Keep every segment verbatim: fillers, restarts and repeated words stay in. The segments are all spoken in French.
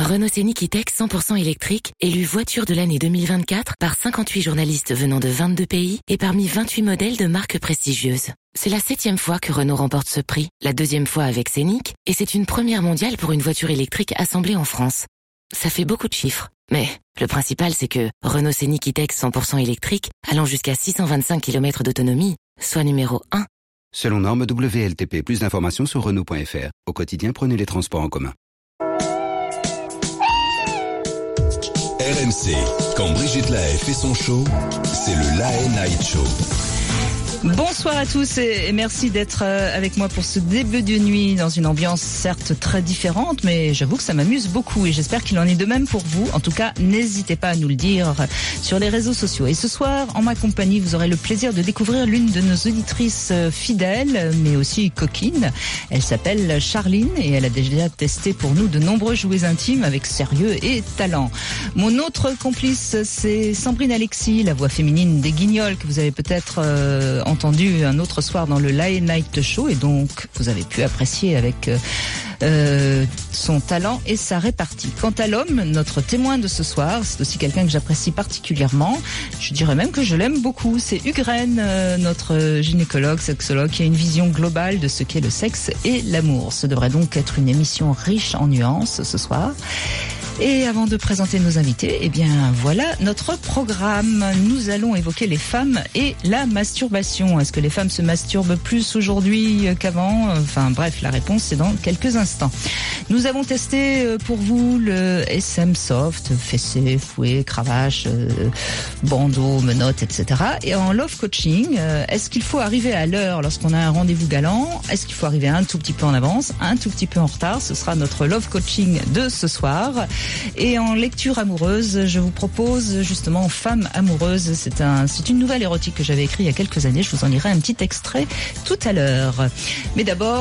Renault Scénic E-Tech cent pour cent électrique, élu voiture de l'année deux mille vingt-quatre par cinquante-huit journalistes venant de vingt-deux pays et parmi vingt-huit modèles de marques prestigieuses. C'est la septième fois que Renault remporte ce prix, la deuxième fois avec Scénic, et c'est une première mondiale pour une voiture électrique assemblée en France. Ça fait beaucoup de chiffres, mais le principal c'est que Renault Scénic E-Tech cent pour cent électrique, allant jusqu'à six cent vingt-cinq kilomètres d'autonomie, soit numéro un. Selon norme W L T P, plus d'informations sur Renault point F R. Au quotidien, prenez les transports en commun. R M C, quand Brigitte Lahaie fait son show, c'est le Lahaie Night Show. Bonsoir à tous et merci d'être avec moi pour ce début de nuit dans une ambiance certes très différente, mais j'avoue que ça m'amuse beaucoup et j'espère qu'il en est de même pour vous. En tout cas, n'hésitez pas à nous le dire sur les réseaux sociaux. Et ce soir, en ma compagnie, vous aurez le plaisir de découvrir l'une de nos auditrices fidèles, mais aussi coquines. Elle s'appelle Charline et elle a déjà testé pour nous de nombreux jouets intimes avec sérieux et talent. Mon autre complice, c'est Sandrine Alexis, la voix féminine des Guignols que vous avez peut-être euh, entendu un autre soir dans le Lahaie Night Show et donc vous avez pu apprécier avec euh, euh, son talent et sa répartie. Quant à l'homme, notre témoin de ce soir, c'est aussi quelqu'un que j'apprécie particulièrement. Je dirais même que je l'aime beaucoup. C'est Hugues Rennes, euh, notre gynécologue, sexologue, qui a une vision globale de ce qu'est le sexe et l'amour. Ce devrait donc être une émission riche en nuances ce soir. Et avant de présenter nos invités, eh bien voilà notre programme. Nous allons évoquer les femmes et la masturbation. Est-ce que les femmes se masturbent plus aujourd'hui qu'avant ? Enfin bref, la réponse c'est dans quelques instants. Nous avons testé pour vous le S M soft, fessé, fouet, cravache, euh, bandeau, menottes, et cetera. Et en love coaching, euh, est-ce qu'il faut arriver à l'heure lorsqu'on a un rendez-vous galant ? Est-ce qu'il faut arriver un tout petit peu en avance, un tout petit peu en retard ? Ce sera notre love coaching de ce soir. Et en lecture amoureuse, je vous propose justement Femmes amoureuses. C'est un, c'est une nouvelle érotique que j'avais écrite il y a quelques années. Je vous en lirai un petit extrait tout à l'heure. Mais d'abord,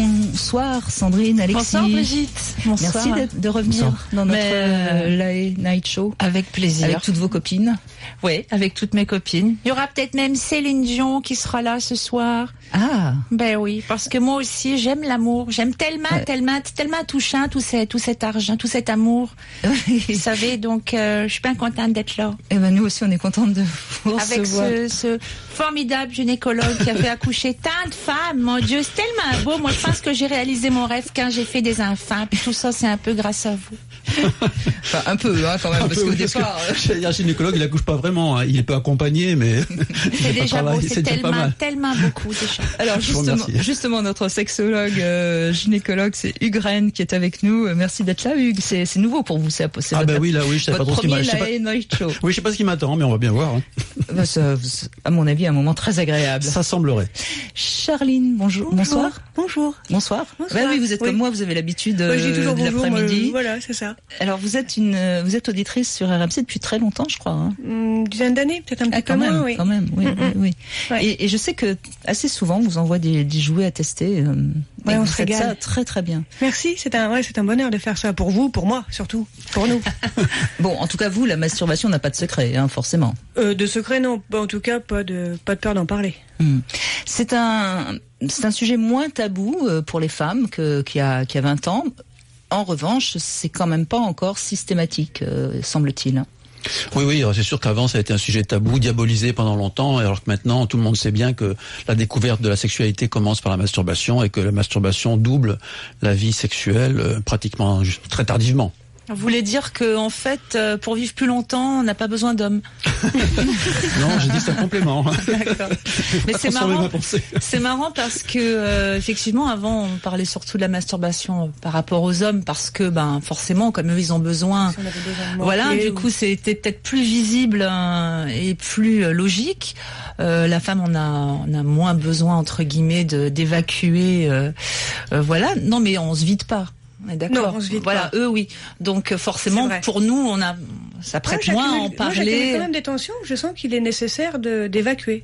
bonsoir Sandrine, Alexis. Bonsoir Brigitte. Bonsoir. Merci de, de revenir bonsoir. Dans notre euh, Lahaie Night Show. Avec plaisir. Avec toutes vos copines. Oui, avec toutes mes copines. Il y aura peut-être même Céline Dion qui sera là ce soir. Ah. Ben oui, parce que moi aussi j'aime l'amour. J'aime tellement, ouais. tellement, tellement touchant tout, ces, tout cet argent, tout cet amour. Vous savez, donc euh, je suis bien contente d'être là. Et ben nous aussi on est contente de vous avec recevoir. ce, ce formidable gynécologue qui a fait accoucher tant de femmes. Mon Dieu, c'est tellement beau. Moi je pense que j'ai réalisé mon rêve quand j'ai fait des enfants. Puis tout ça c'est un peu grâce à vous. Enfin un peu hein, quand même un parce qu'au départ. Que, euh... gynécologue il accouche pas vraiment. Hein. Il est peu accompagné mais. C'est déjà beau. C'est, c'est tellement, tellement beaucoup déjà. Alors justement, justement notre sexologue euh, gynécologue c'est Hugues Rennes qui est avec nous. Merci d'être là Hugues. C'est, c'est nouveau pour vous. C'est, c'est ah votre, ben oui là oui je sais pas trop ce qui m'attend. Oui je sais pas ce qui m'attend mais on va bien voir. Hein. Ben, ça, à mon avis un moment très agréable. Ça semblerait. Charline bonjour. Bonjour. Bonsoir. Bonjour. Bonsoir. Bonsoir. Ben oui vous êtes oui. Comme moi vous avez l'habitude euh, ouais, je dis toujours de bonjour, l'après-midi. Moi, voilà c'est ça. Alors vous êtes une vous êtes auditrice sur R M C depuis très longtemps je crois. Hein. Une dizaine d'années peut-être un ah, petit peu moins même, oui. Quand même oui mm-hmm. oui. oui. Ouais. Et, et je sais que assez souvent vous envoie des, des jouets à tester. Euh, ouais, et on vous se faites régale. ça très très bien. Merci c'est un ouais c'est un bonheur de faire ça pour vous pour moi surtout pour nous. Bon en tout cas vous la masturbation n'a pas de secret hein, forcément. Euh, de secret non en tout cas pas de pas de peur d'en parler. Hum. C'est un c'est un sujet moins tabou pour les femmes que qu'il y a qu'il y a vingt ans. En revanche, c'est quand même pas encore systématique, euh, semble-t-il. Oui, oui, c'est sûr qu'avant ça a été un sujet tabou, diabolisé pendant longtemps, alors que maintenant tout le monde sait bien que la découverte de la sexualité commence par la masturbation et que la masturbation double la vie sexuelle euh, pratiquement très tardivement. Vous voulez dire que en fait, pour vivre plus longtemps, on n'a pas besoin d'hommes. Non, j'ai dit c'est un complément. D'accord. Mais c'est marrant. C'est marrant parce que euh, effectivement, avant, on parlait surtout de la masturbation par rapport aux hommes, parce que ben forcément, comme eux, ils ont besoin. Si on avait besoin de voilà, du coup, c'était peut-être plus visible hein, et plus euh, logique. Euh, la femme, on a, on a moins besoin entre guillemets de, d'évacuer. Euh, euh, voilà. Non, mais on se vide pas. D'accord. Non, on se vide voilà, pas. eux oui. Donc forcément pour nous on a ça prête moi, moins à en parler. Moi, quand même des tensions, je sens qu'il est nécessaire de d'évacuer.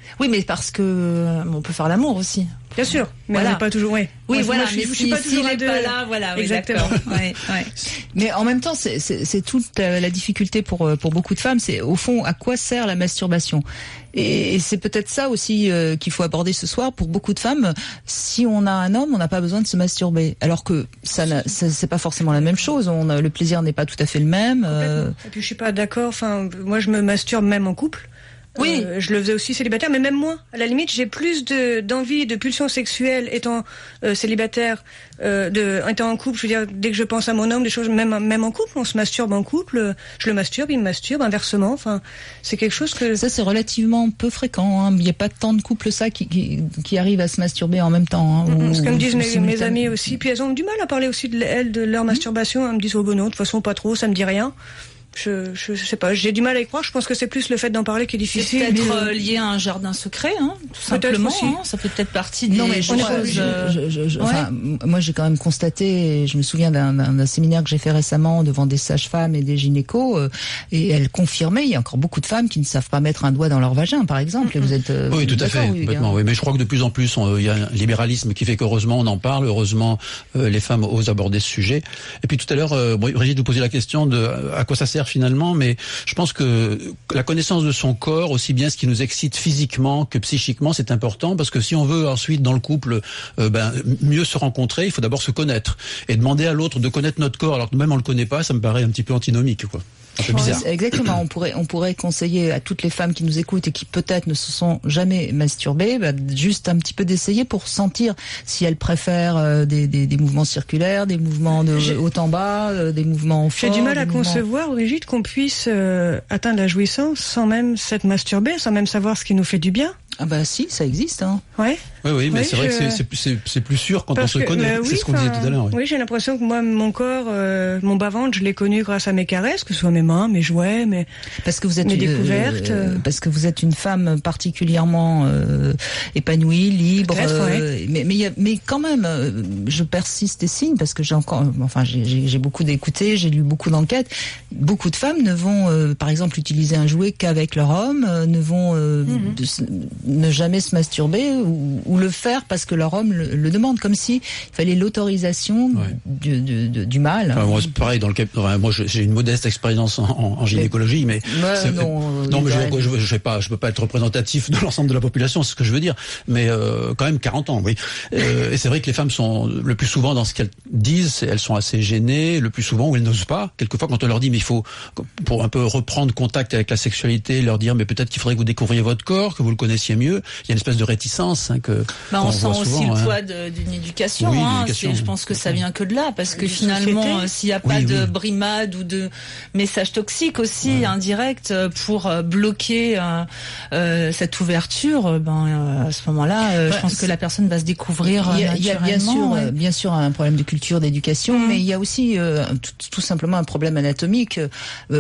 Oui, mais parce que euh, on peut faire l'amour aussi. Bien sûr, mais voilà. on n'est pas toujours. Ouais. Oui, moi, voilà. Moi, je, mais je, je si, suis pas s'il toujours n'est à deux. pas là, voilà. Oui, exactement. ouais, ouais. Mais en même temps, c'est, c'est, c'est toute la, la difficulté pour pour beaucoup de femmes. C'est au fond à quoi sert la masturbation. Et, et c'est peut-être ça aussi euh, qu'il faut aborder ce soir pour beaucoup de femmes. Si on a un homme, on n'a pas besoin de se masturber, alors que ça, n'a, ça c'est pas forcément la même chose. On a, le plaisir n'est pas tout à fait le même. Euh... Et puis je suis pas d'accord. Enfin, moi je me masturbe même en couple. Oui. Euh, je le faisais aussi célibataire, mais même moi, à la limite, j'ai plus de d'envie, de pulsion sexuelle étant euh, célibataire, euh, de étant en couple. Je veux dire, dès que je pense à mon homme, des choses, même même en couple, on se masturbe en couple. Je le masturbe, il me masturbe, inversement. Enfin, c'est quelque chose que ça c'est relativement peu fréquent. Hein. Il n'y a pas tant de couples ça qui qui, qui arrivent à se masturber en même temps. Hein, mmh, ou, ce que me disent ou mes, mes amis aussi. Puis elles ont du mal à parler aussi de elles, de leur mmh. masturbation. Elles me disent oh bon non, de toute façon pas trop, ça me dit rien. Je, je, je sais pas, j'ai du mal à y croire. Je pense que c'est plus le fait d'en parler qui est difficile. C'est peut-être mais... lié à un jardin secret, hein, tout peut-être simplement. Aussi. Hein, ça fait peut-être partie des non, mais choses. Je, je, je, je, ouais. Enfin, moi, j'ai quand même constaté. Je me souviens d'un, d'un, d'un séminaire que j'ai fait récemment devant des sages-femmes et des gynécos, euh, et elles confirmaient. Il y a encore beaucoup de femmes qui ne savent pas mettre un doigt dans leur vagin, par exemple. Et vous êtes euh, oui, tout à fait, complètement. Oui, mais je crois que de plus en plus, il y a un libéralisme qui fait qu'heureusement on en parle. Heureusement, euh, les femmes osent aborder ce sujet. Et puis tout à l'heure, euh, Brigitte vous posait la question de à quoi ça sert finalement, mais je pense que la connaissance de son corps, aussi bien ce qui nous excite physiquement que psychiquement, c'est important parce que si on veut ensuite dans le couple euh, ben, mieux se rencontrer, il faut d'abord se connaître. Et demander à l'autre de connaître notre corps alors que même on le connaît pas, ça me paraît un petit peu antinomique, quoi. Un peu bizarre. Exactement. On pourrait, on pourrait conseiller à toutes les femmes qui nous écoutent et qui peut-être ne se sont jamais masturbées, bah, juste un petit peu d'essayer pour sentir si elles préfèrent euh, des, des, des mouvements circulaires, des mouvements de J'ai... haut en bas, euh, des mouvements forts. J'ai du mal à mouvements... concevoir, Brigitte, qu'on puisse euh, atteindre la jouissance sans même s'être masturbé, sans même savoir ce qui nous fait du bien. Ah bah si, ça existe. Hein. Ouais. Oui, oui, mais oui, c'est vrai je... que c'est, c'est, c'est plus sûr quand Parce on se que, connaît. Bah, oui, c'est ce qu'on disait tout à l'heure. Oui, oui j'ai l'impression que moi, mon corps, euh, mon bas-ventre, je l'ai connu grâce à mes caresses, que ce soit mes mains, mes jouets, mes, parce que vous êtes mes une, découvertes. Euh, parce que vous êtes une femme particulièrement euh, épanouie, libre. Euh, ouais. Mais mais, y a, mais quand même, euh, je persiste et signe parce que j'ai encore, enfin, j'ai, j'ai, j'ai beaucoup d'écouter, j'ai lu beaucoup d'enquêtes. Beaucoup de femmes ne vont, euh, par exemple, utiliser un jouet qu'avec leur homme, euh, ne vont euh, mm-hmm. de, ne jamais se masturber ou, ou le faire parce que leur homme le, le demande, comme si il fallait l'autorisation ouais. du, du, du, du mâle. Enfin, moi, c'est pareil. Dans le cas, enfin, moi, j'ai une modeste expérience en, en, en gynécologie, mais, mais non, non, mais je, je, je, je sais pas, je peux pas être représentatif de l'ensemble de la population, c'est ce que je veux dire. Mais euh, quand même quarante ans, oui. Euh, et c'est vrai que les femmes sont le plus souvent dans ce qu'elles disent, elles sont assez gênées, le plus souvent où elles n'osent pas. Quelquefois, quand on leur dit, mais il faut pour un peu reprendre contact avec la sexualité, leur dire, mais peut-être qu'il faudrait que vous découvriez votre corps, que vous le connaissiez mieux. Il y a une espèce de réticence hein, que bah, on, on sent aussi souvent, le hein. poids de, d'une éducation. Oui, hein. l'éducation. C'est, je pense que ça vient que de là, parce que finalement, euh, s'il n'y a pas oui, de oui. brimade ou de messages toxiques aussi ouais. indirects pour euh, bloquer euh, euh, cette ouverture, ben euh, à ce moment-là, euh, bah, je pense que la personne va se découvrir. Il y a, il y a bien sûr, ouais. bien sûr un problème de culture, d'éducation, mmh. mais il y a aussi euh, tout, tout simplement un problème anatomique. Euh,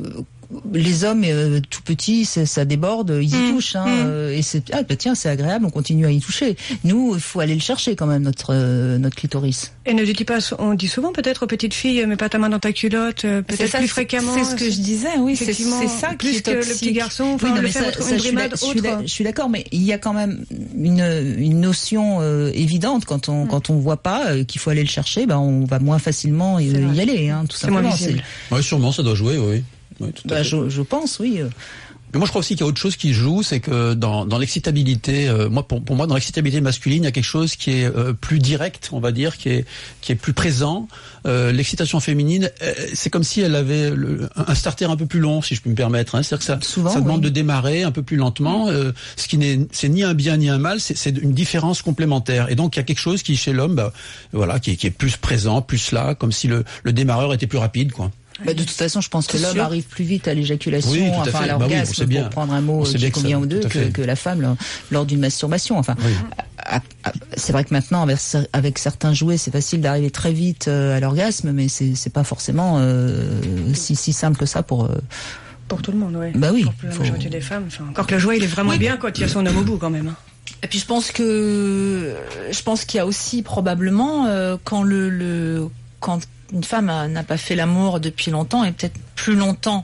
les hommes euh, tout petits, ça, ça déborde, ils y mmh, touchent, hein, mmh. euh, et c'est ah bah tiens c'est agréable, on continue à y toucher. Nous, il faut aller le chercher quand même notre euh, notre clitoris. Et ne dis pas, on dit souvent peut-être aux petites filles, mets pas ta main dans ta culotte, peut-être ça, plus fréquemment. C'est ce que je disais, oui, c'est, c'est ça plus qui est que toxique. le petit garçon. Enfin, oui, non, le mais faire ça, une ça, brimade je, suis autre. je suis d'accord, mais il y a quand même une une notion euh, évidente quand on mmh. quand on voit pas euh, qu'il faut aller le chercher, ben on va moins facilement y, y aller, hein, tout c'est simplement. Moins visible. C'est... Ouais, sûrement, ça doit jouer, oui. Oui, tout à bah, fait. je, je pense, oui. Mais moi, je crois aussi qu'il y a autre chose qui joue, c'est que dans, dans l'excitabilité, euh, moi, pour, pour moi, dans l'excitabilité masculine, il y a quelque chose qui est euh, plus direct, on va dire, qui est qui est plus présent. Euh, l'excitation féminine, euh, c'est comme si elle avait le, un starter un peu plus long, si je peux me permettre. Hein. C'est-à-dire que ça, Souvent, ça demande oui. de démarrer un peu plus lentement, euh, ce qui n'est, c'est ni un bien ni un mal, c'est, c'est une différence complémentaire. Et donc, il y a quelque chose qui, chez l'homme, bah, voilà, qui est, qui est plus présent, plus là, comme si le, le démarreur était plus rapide, quoi. Bah, de toute façon, je pense que c'est l'homme sûr. arrive plus vite à l'éjaculation, oui, à enfin fait. à l'orgasme, bah oui, pour prendre un mot qui convient aux deux, que, que la femme lors, lors d'une masturbation. Enfin, oui. à, à, c'est vrai que maintenant, avec, avec certains jouets, c'est facile d'arriver très vite euh, à l'orgasme, mais c'est, c'est pas forcément euh, si, si simple que ça pour... Euh, pour tout le monde, oui. Bah oui. Pour la majorité faut... des femmes. Enfin, encore que le jouet, il est vraiment oui. bien quand il y a son homme au bout, quand même. Et puis je pense que je pense qu'il y a aussi probablement euh, quand le, le quand une femme a, n'a pas fait l'amour depuis longtemps et peut-être plus longtemps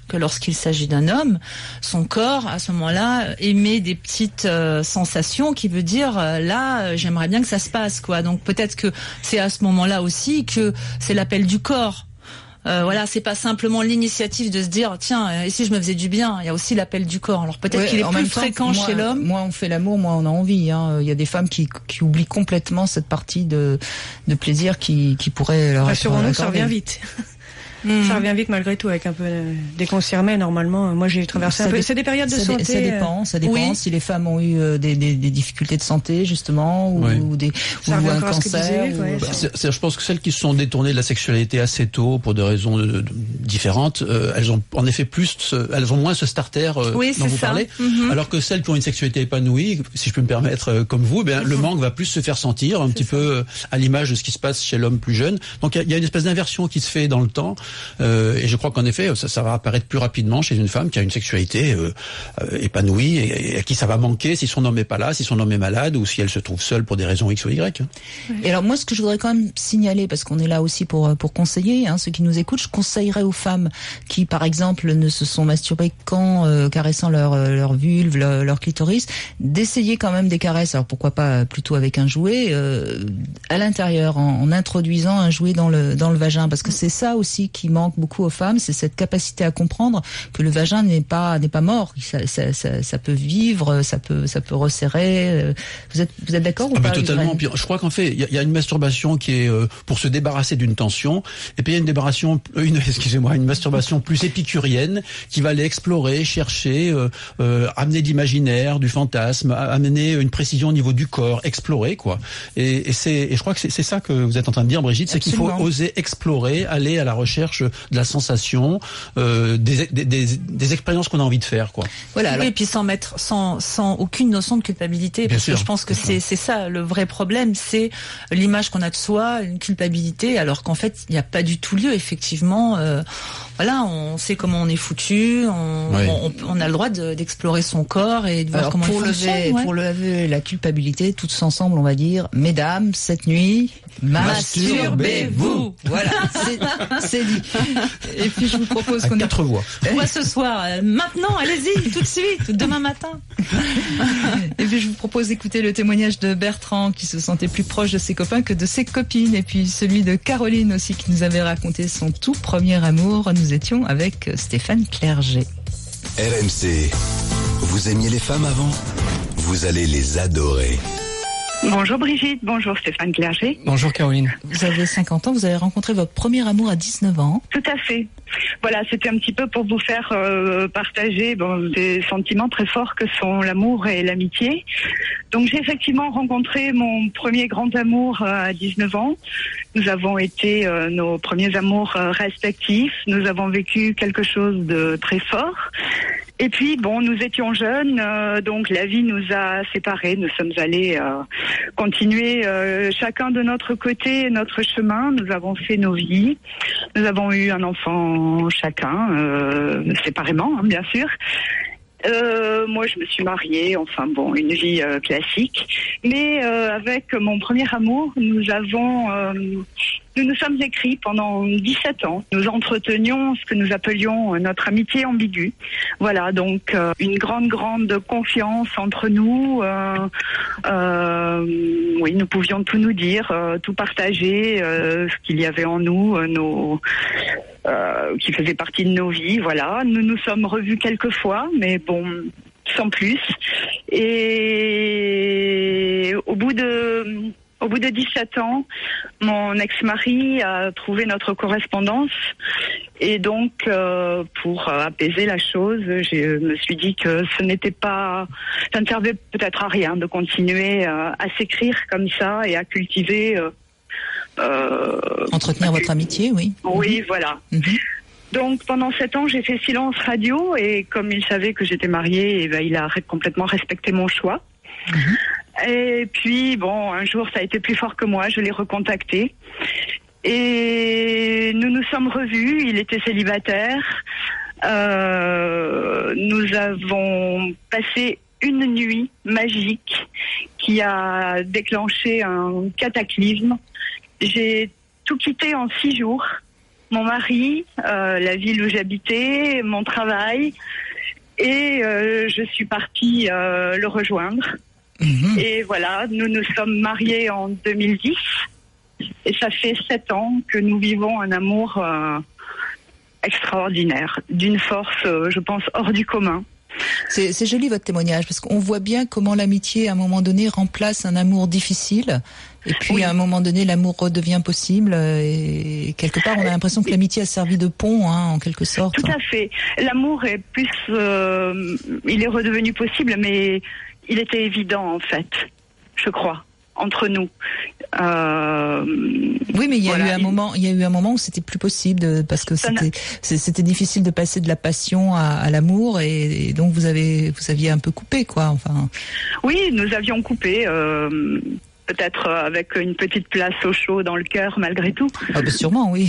que lorsqu'il s'agit d'un homme, son corps, à ce moment-là, émet des petites euh, sensations qui veut dire, euh, là, euh, j'aimerais bien que ça se passe, quoi. Donc peut-être que c'est à ce moment-là aussi que c'est l'appel du corps. Euh, voilà, c'est pas simplement l'initiative de se dire tiens, et si je me faisais du bien. Il y a aussi l'appel du corps. Alors peut-être ouais, qu'il est plus fréquent temps, chez moi, l'homme. Moi, on fait l'amour, moi, on a envie. Hein. Il y a des femmes qui, qui oublient complètement cette partie de, de plaisir qui, qui pourrait leur être Rassurons-nous, ça revient vite. Mmh. Ça revient vite malgré tout, avec un peu euh, dès qu'on s'y remet normalement. Moi, j'ai traversé ça un peu. C'est des périodes de ça santé. Ça dépend, ça dépend. Oui. Si les femmes ont eu euh, des, des, des difficultés de santé justement, ou, oui. ou des ou un cancer. Ou... Ouais, c'est, c'est, je pense que celles qui se sont détournées de la sexualité assez tôt pour des raisons de, de, différentes, euh, elles ont en effet plus, ce, elles ont moins ce starter euh, oui, dont vous ça. parlez. Mm-hmm. Alors que celles qui ont une sexualité épanouie, si je peux me permettre, euh, comme vous, ben, mm-hmm. le manque va plus se faire sentir, un c'est petit ça. peu euh, à l'image de ce qui se passe chez l'homme plus jeune. Donc il y, y a une espèce d'inversion qui se fait dans le temps. Euh, et je crois qu'en effet, ça, ça va apparaître plus rapidement chez une femme qui a une sexualité euh, euh, épanouie et, et à qui ça va manquer si son homme n'est pas là, si son homme est malade ou si elle se trouve seule pour des raisons X ou Y. Et alors moi, ce que je voudrais quand même signaler, parce qu'on est là aussi pour pour conseiller, hein, ceux qui nous écoutent, je conseillerais aux femmes qui, par exemple, ne se sont masturbées qu'en euh, caressant leur leur vulve, leur, leur clitoris, d'essayer quand même des caresses. Alors pourquoi pas plutôt avec un jouet euh, à l'intérieur, en, en introduisant un jouet dans le dans le vagin, parce que c'est ça aussi qui manque beaucoup aux femmes. C'est cette capacité à comprendre que le vagin n'est pas n'est pas mort, ça, ça, ça, ça peut vivre, ça peut ça peut resserrer. Vous êtes vous êtes d'accord ou ah pas? Ben totalement. Puis je crois qu'en fait il y, y a une masturbation qui est euh, pour se débarrasser d'une tension, et puis il y a une débarration, une excusez-moi, une masturbation plus épicurienne qui va aller explorer, chercher, euh, euh, amener de l'imaginaire, du fantasme, amener une précision au niveau du corps, explorer quoi. Et, et c'est et je crois que c'est, c'est ça que vous êtes en train de dire, Brigitte, c'est Absolument. qu'il faut oser explorer, aller à la recherche de la sensation. Euh, des, des, des, des expériences qu'on a envie de faire, quoi. Voilà. Alors... Et puis sans mettre, sans, sans aucune notion de culpabilité, bien parce sûr, que je pense que c'est, c'est ça le vrai problème, c'est l'image qu'on a de soi, une culpabilité, alors qu'en fait il n'y a pas du tout lieu. Effectivement, euh, voilà, on sait comment on est foutu, on, oui. on, on a le droit de, d'explorer son corps et de voir alors, comment pour il fonctionne. Lever, ouais. Pour lever la culpabilité, toutes ensemble, on va dire, mesdames, cette nuit, masturbez-vous. Voilà, c'est, c'est dit. Et puis je vous propose à qu'on quatre voix. Moi ce soir, euh, maintenant, allez-y, tout de suite, demain matin. Et puis je vous propose d'écouter le témoignage de Bertrand qui se sentait plus proche de ses copains que de ses copines, et puis celui de Caroline aussi qui nous avait raconté son tout premier amour. Nous étions avec Stéphane Clerget. R M C, vous aimiez les femmes avant? Vous allez les adorer. Bonjour Brigitte, bonjour Stéphane Clerget. Bonjour Caroline. Vous avez cinquante ans, vous avez rencontré votre premier amour à dix-neuf ans. Tout à fait. Voilà, c'était un petit peu pour vous faire euh, partager bon, des sentiments très forts que sont l'amour et l'amitié. Donc j'ai effectivement rencontré mon premier grand amour à dix-neuf ans. Nous avons été euh, nos premiers amours euh, respectifs. Nous avons vécu quelque chose de très fort. Et puis, bon, nous étions jeunes, euh, donc la vie nous a séparés. Nous sommes allés euh, continuer euh, chacun de notre côté notre chemin. Nous avons fait nos vies. Nous avons eu un enfant chacun, euh, séparément, hein, bien sûr. Euh, moi, je me suis mariée, enfin bon, une vie euh, classique. Mais euh, avec mon premier amour, nous avons... Euh, Nous nous sommes écrits pendant dix-sept ans. Nous entretenions ce que nous appelions notre amitié ambiguë. Voilà, donc euh, une grande, grande confiance entre nous. Euh, euh, oui, nous pouvions tout nous dire, euh, tout partager, euh, ce qu'il y avait en nous, euh, nos, euh, qui faisait partie de nos vies. Voilà, nous nous sommes revus quelques fois, mais bon, sans plus. Et au bout de... Au bout de dix-sept ans, mon ex-mari a trouvé notre correspondance et donc euh, pour apaiser la chose, je me suis dit que ce n'était pas, ça ne servait peut-être à rien de continuer euh, à s'écrire comme ça et à cultiver. Euh, euh, Entretenir votre amitié, oui. Oui, mmh. voilà. Mmh. Donc pendant sept ans, j'ai fait silence radio et comme il savait que j'étais mariée, eh ben, il a complètement respecté mon choix. Mmh. Et puis, bon, un jour, ça a été plus fort que moi, je l'ai recontacté. Et nous nous sommes revus, il était célibataire. Euh, nous avons passé une nuit magique qui a déclenché un cataclysme. J'ai tout quitté en six jours. mon mari, euh, la ville où j'habitais, mon travail, et euh, je suis partie euh, le rejoindre. Mmh. Et voilà, nous nous sommes mariés en deux mille dix, et ça fait sept ans que nous vivons un amour euh, extraordinaire, d'une force, euh, je pense, hors du commun. C'est, c'est joli votre témoignage, parce qu'on voit bien comment l'amitié, à un moment donné, remplace un amour difficile, et puis oui. à un moment donné, l'amour redevient possible, et quelque part, on a l'impression que l'amitié a servi de pont, hein, en quelque sorte. Tout à fait. L'amour est plus, euh, il est redevenu possible, mais il était évident, en fait, je crois, entre nous. Euh, oui, mais il y a voilà. eu un moment, il y a eu un moment où c'était plus possible de, parce que Ça c'était, c'était difficile de passer de la passion à, à l'amour, et, et donc vous avez, vous aviez un peu coupé, quoi. Enfin. Oui, nous avions coupé. Euh, Peut-être avec une petite place au chaud dans le cœur, malgré tout. Ah bah sûrement, oui.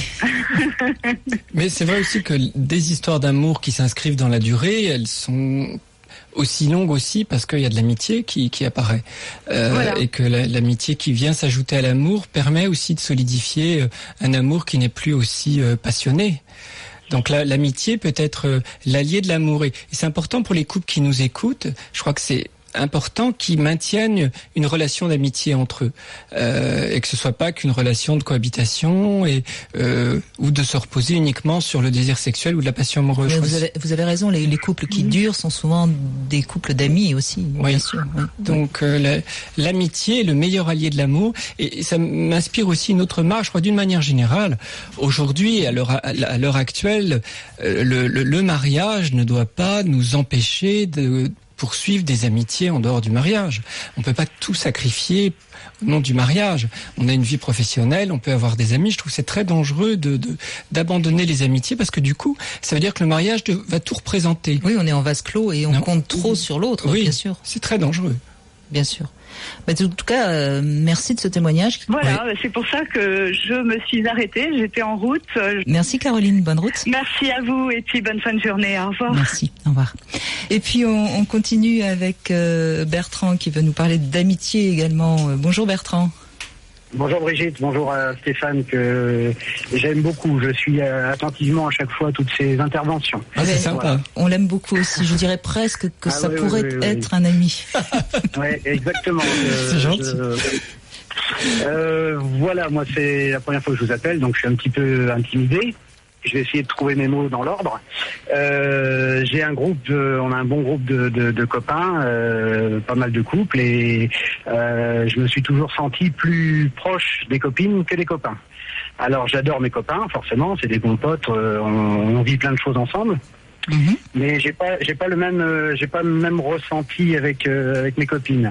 Mais c'est vrai aussi que des histoires d'amour qui s'inscrivent dans la durée, elles sont aussi longues aussi parce qu'il y a de l'amitié qui, qui apparaît. Euh, voilà. Et que la, l'amitié qui vient s'ajouter à l'amour permet aussi de solidifier un amour qui n'est plus aussi euh, passionné. Donc la, l'amitié peut être euh, l'allié de l'amour. Et, et c'est important pour les couples qui nous écoutent. Je crois que c'est important qu'ils maintiennent une relation d'amitié entre eux, euh, et que ce soit pas qu'une relation de cohabitation et euh, ou de se reposer uniquement sur le désir sexuel ou de la passion amoureuse. Vous avez, vous avez raison, les, les couples qui durent sont souvent des couples d'amis aussi, oui. bien sûr. Oui. Donc euh, la, l'amitié est le meilleur allié de l'amour, et, et ça m'inspire aussi une autre marche. Je crois d'une manière générale, aujourd'hui, à l'heure, à l'heure actuelle, euh, le, le, le mariage ne doit pas nous empêcher de poursuivre des amitiés en dehors du mariage. On peut pas tout sacrifier au nom du mariage. On a une vie professionnelle, on peut avoir des amis. Je trouve que c'est très dangereux de, de d'abandonner les amitiés, parce que du coup, ça veut dire que le mariage de, va tout représenter. Oui, on est en vase clos et on non. compte trop oui. sur l'autre, oui, bien sûr. C'est très dangereux. Bien sûr. Bah, en tout cas, euh, merci de ce témoignage. Voilà, oui. C'est pour ça que je me suis arrêtée. J'étais en route. Merci Caroline, bonne route. Merci à vous et puis bonne fin de journée. Au revoir. Merci, au revoir. Et puis on, on continue avec euh, Bertrand qui veut nous parler d'amitié également. Euh, bonjour Bertrand. Bonjour Brigitte, bonjour à Stéphane, que j'aime beaucoup. Je suis attentivement à chaque fois toutes ces interventions. Ah, c'est sympa. Voilà. On l'aime beaucoup aussi. Je dirais presque que ah, ça oui, pourrait oui, oui, être oui. un ami. Oui, exactement. Euh, c'est gentil. Je, euh, voilà, moi c'est la première fois que je vous appelle, donc je suis un petit peu intimidé. Je vais essayer de trouver mes mots dans l'ordre. Euh, j'ai un groupe, de, on a un bon groupe de, de, de copains, euh, pas mal de couples, et euh, je me suis toujours senti plus proche des copines que des copains. Alors j'adore mes copains, forcément, c'est des bons potes, euh, on, on vit plein de choses ensemble. Mmh. Mais j'ai pas, j'ai pas le même, euh, j'ai pas le même ressenti avec euh, avec mes copines.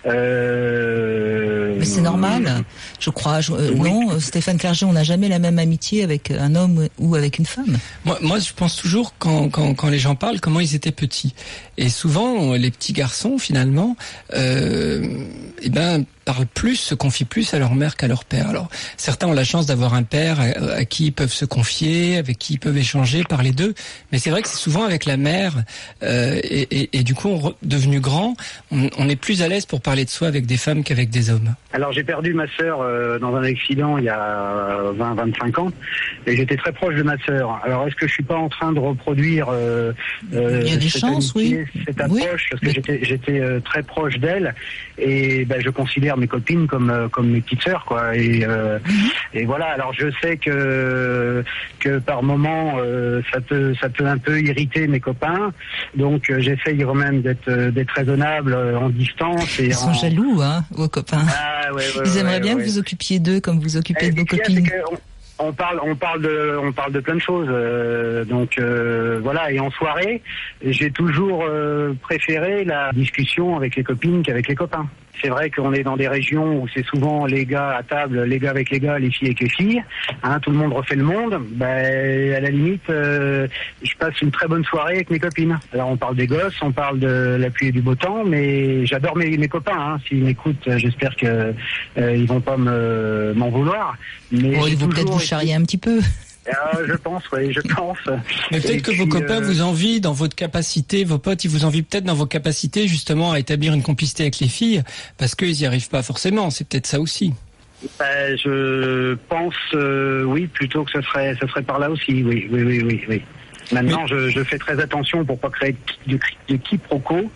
Euh... Mais c'est normal, je crois. Je, euh, oui. Non, Stéphane Clerget, on n'a jamais la même amitié avec un homme ou avec une femme. Moi, moi, je pense toujours quand quand quand les gens parlent comment ils étaient petits. Et souvent, les petits garçons, finalement, euh, eh ben parlent plus, se confient plus à leur mère qu'à leur père. Alors, certains ont la chance d'avoir un père à, à qui ils peuvent se confier, avec qui ils peuvent échanger, parler d'eux. Mais c'est vrai que c'est souvent avec la mère, euh, et, et, et du coup, on, devenu grand, on, on est plus à l'aise pour parler de soi avec des femmes qu'avec des hommes. Alors, j'ai perdu ma sœur euh, dans un accident il y a vingt à vingt-cinq ans, et j'étais très proche de ma sœur. Alors, est-ce que je suis pas en train de reproduire euh, euh, il y a des cette chances, amitié, oui. cette approche, oui. parce que j'étais, j'étais euh, très proche d'elle, et ben, je considère mes copines comme euh, comme mes petites sœurs, quoi. Et euh, mm-hmm. et voilà. Alors, je sais que que par moment euh, ça peut ça peut un peu irriter mes copains, donc euh, j'essaye quand même d'être euh, d'être raisonnable euh, en distance. Et Ils en... sont jaloux, hein, vos copains. Ah, ouais, ouais, Ils aimeraient ouais, bien ouais. que vous occupiez d'eux comme vous occupez et de vos copines. On parle, on parle de, on parle de plein de choses. Euh, donc euh, voilà. Et en soirée, j'ai toujours euh, préféré la discussion avec les copines qu'avec les copains. C'est vrai qu'on est dans des régions où c'est souvent les gars à table, les gars avec les gars, les filles avec les filles. Hein, tout le monde refait le monde. Ben, à la limite, euh, je passe une très bonne soirée avec mes copines. Alors on parle des gosses, on parle de la pluie et du beau temps, mais j'adore mes, mes copains. Hein. S'ils m'écoutent, j'espère que euh, ils vont pas me m'en vouloir. Mais bon, ils vont peut-être vous charrier un petit peu. Euh, je pense, oui, je pense. Mais peut-être et que puis, vos copains euh... vous envient dans votre capacité, vos potes, ils vous envient peut-être dans vos capacités justement à établir une complicité avec les filles, parce qu'ils n'y arrivent pas forcément. C'est peut-être ça aussi. Ben, je pense, euh, oui, plutôt que ce serait, ce serait par là aussi, oui, oui, oui, oui, oui. Maintenant, je, je fais très attention pour pas créer de, de quiproquos,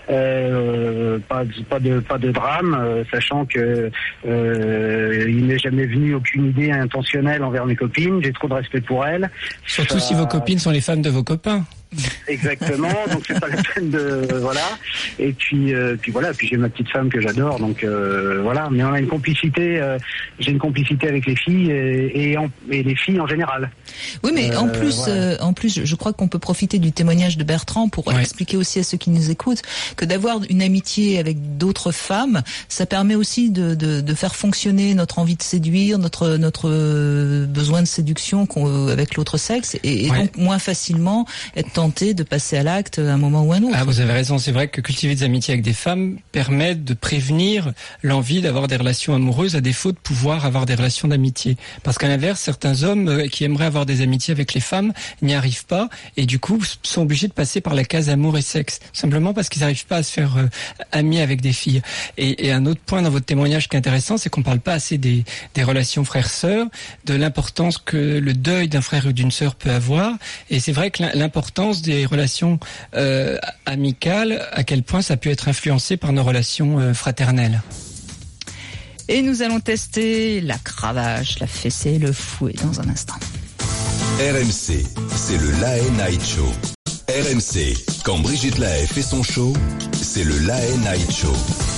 euh, pas, pas de pas de drame, euh, sachant que euh, il n'est jamais venu aucune idée intentionnelle envers mes copines. J'ai trop de respect pour elles. Surtout Ça... si vos copines sont les femmes de vos copains. Exactement, donc c'est pas la peine de euh, voilà. Et puis euh, puis voilà, puis j'ai ma petite femme que j'adore, donc euh, voilà. Mais on a une complicité, euh, j'ai une complicité avec les filles et, et, en, et les filles en général. Oui, mais euh, en plus, voilà. euh, en plus, je crois qu'on peut profiter du témoignage de Bertrand pour ouais. expliquer aussi à ceux qui nous écoutent que d'avoir une amitié avec d'autres femmes, ça permet aussi de, de, de faire fonctionner notre envie de séduire, notre notre besoin de séduction qu'on, avec l'autre sexe, et, et ouais. donc moins facilement être tenté de passer à l'acte à un moment ou à un autre. Ah, vous avez raison, c'est vrai que cultiver des amitiés avec des femmes permet de prévenir l'envie d'avoir des relations amoureuses à défaut de pouvoir avoir des relations d'amitié. Parce qu'à l'inverse, certains hommes qui aimeraient avoir des amitiés avec les femmes n'y arrivent pas et du coup sont obligés de passer par la case amour et sexe, simplement parce qu'ils n'arrivent pas à se faire euh, amis avec des filles. Et, et un autre point dans votre témoignage qui est intéressant, c'est qu'on parle pas assez des, des relations frères-sœurs, de l'importance que le deuil d'un frère ou d'une sœur peut avoir. Et c'est vrai que l'importance des relations euh, amicales, à quel point ça peut être influencé par nos relations euh, fraternelles. Et nous allons tester la cravache, la fessée, le fouet dans un instant. R M C, c'est le Lahaye Night Show. R M C, quand Brigitte Lahaye fait son show, c'est le Lahaye Night Show.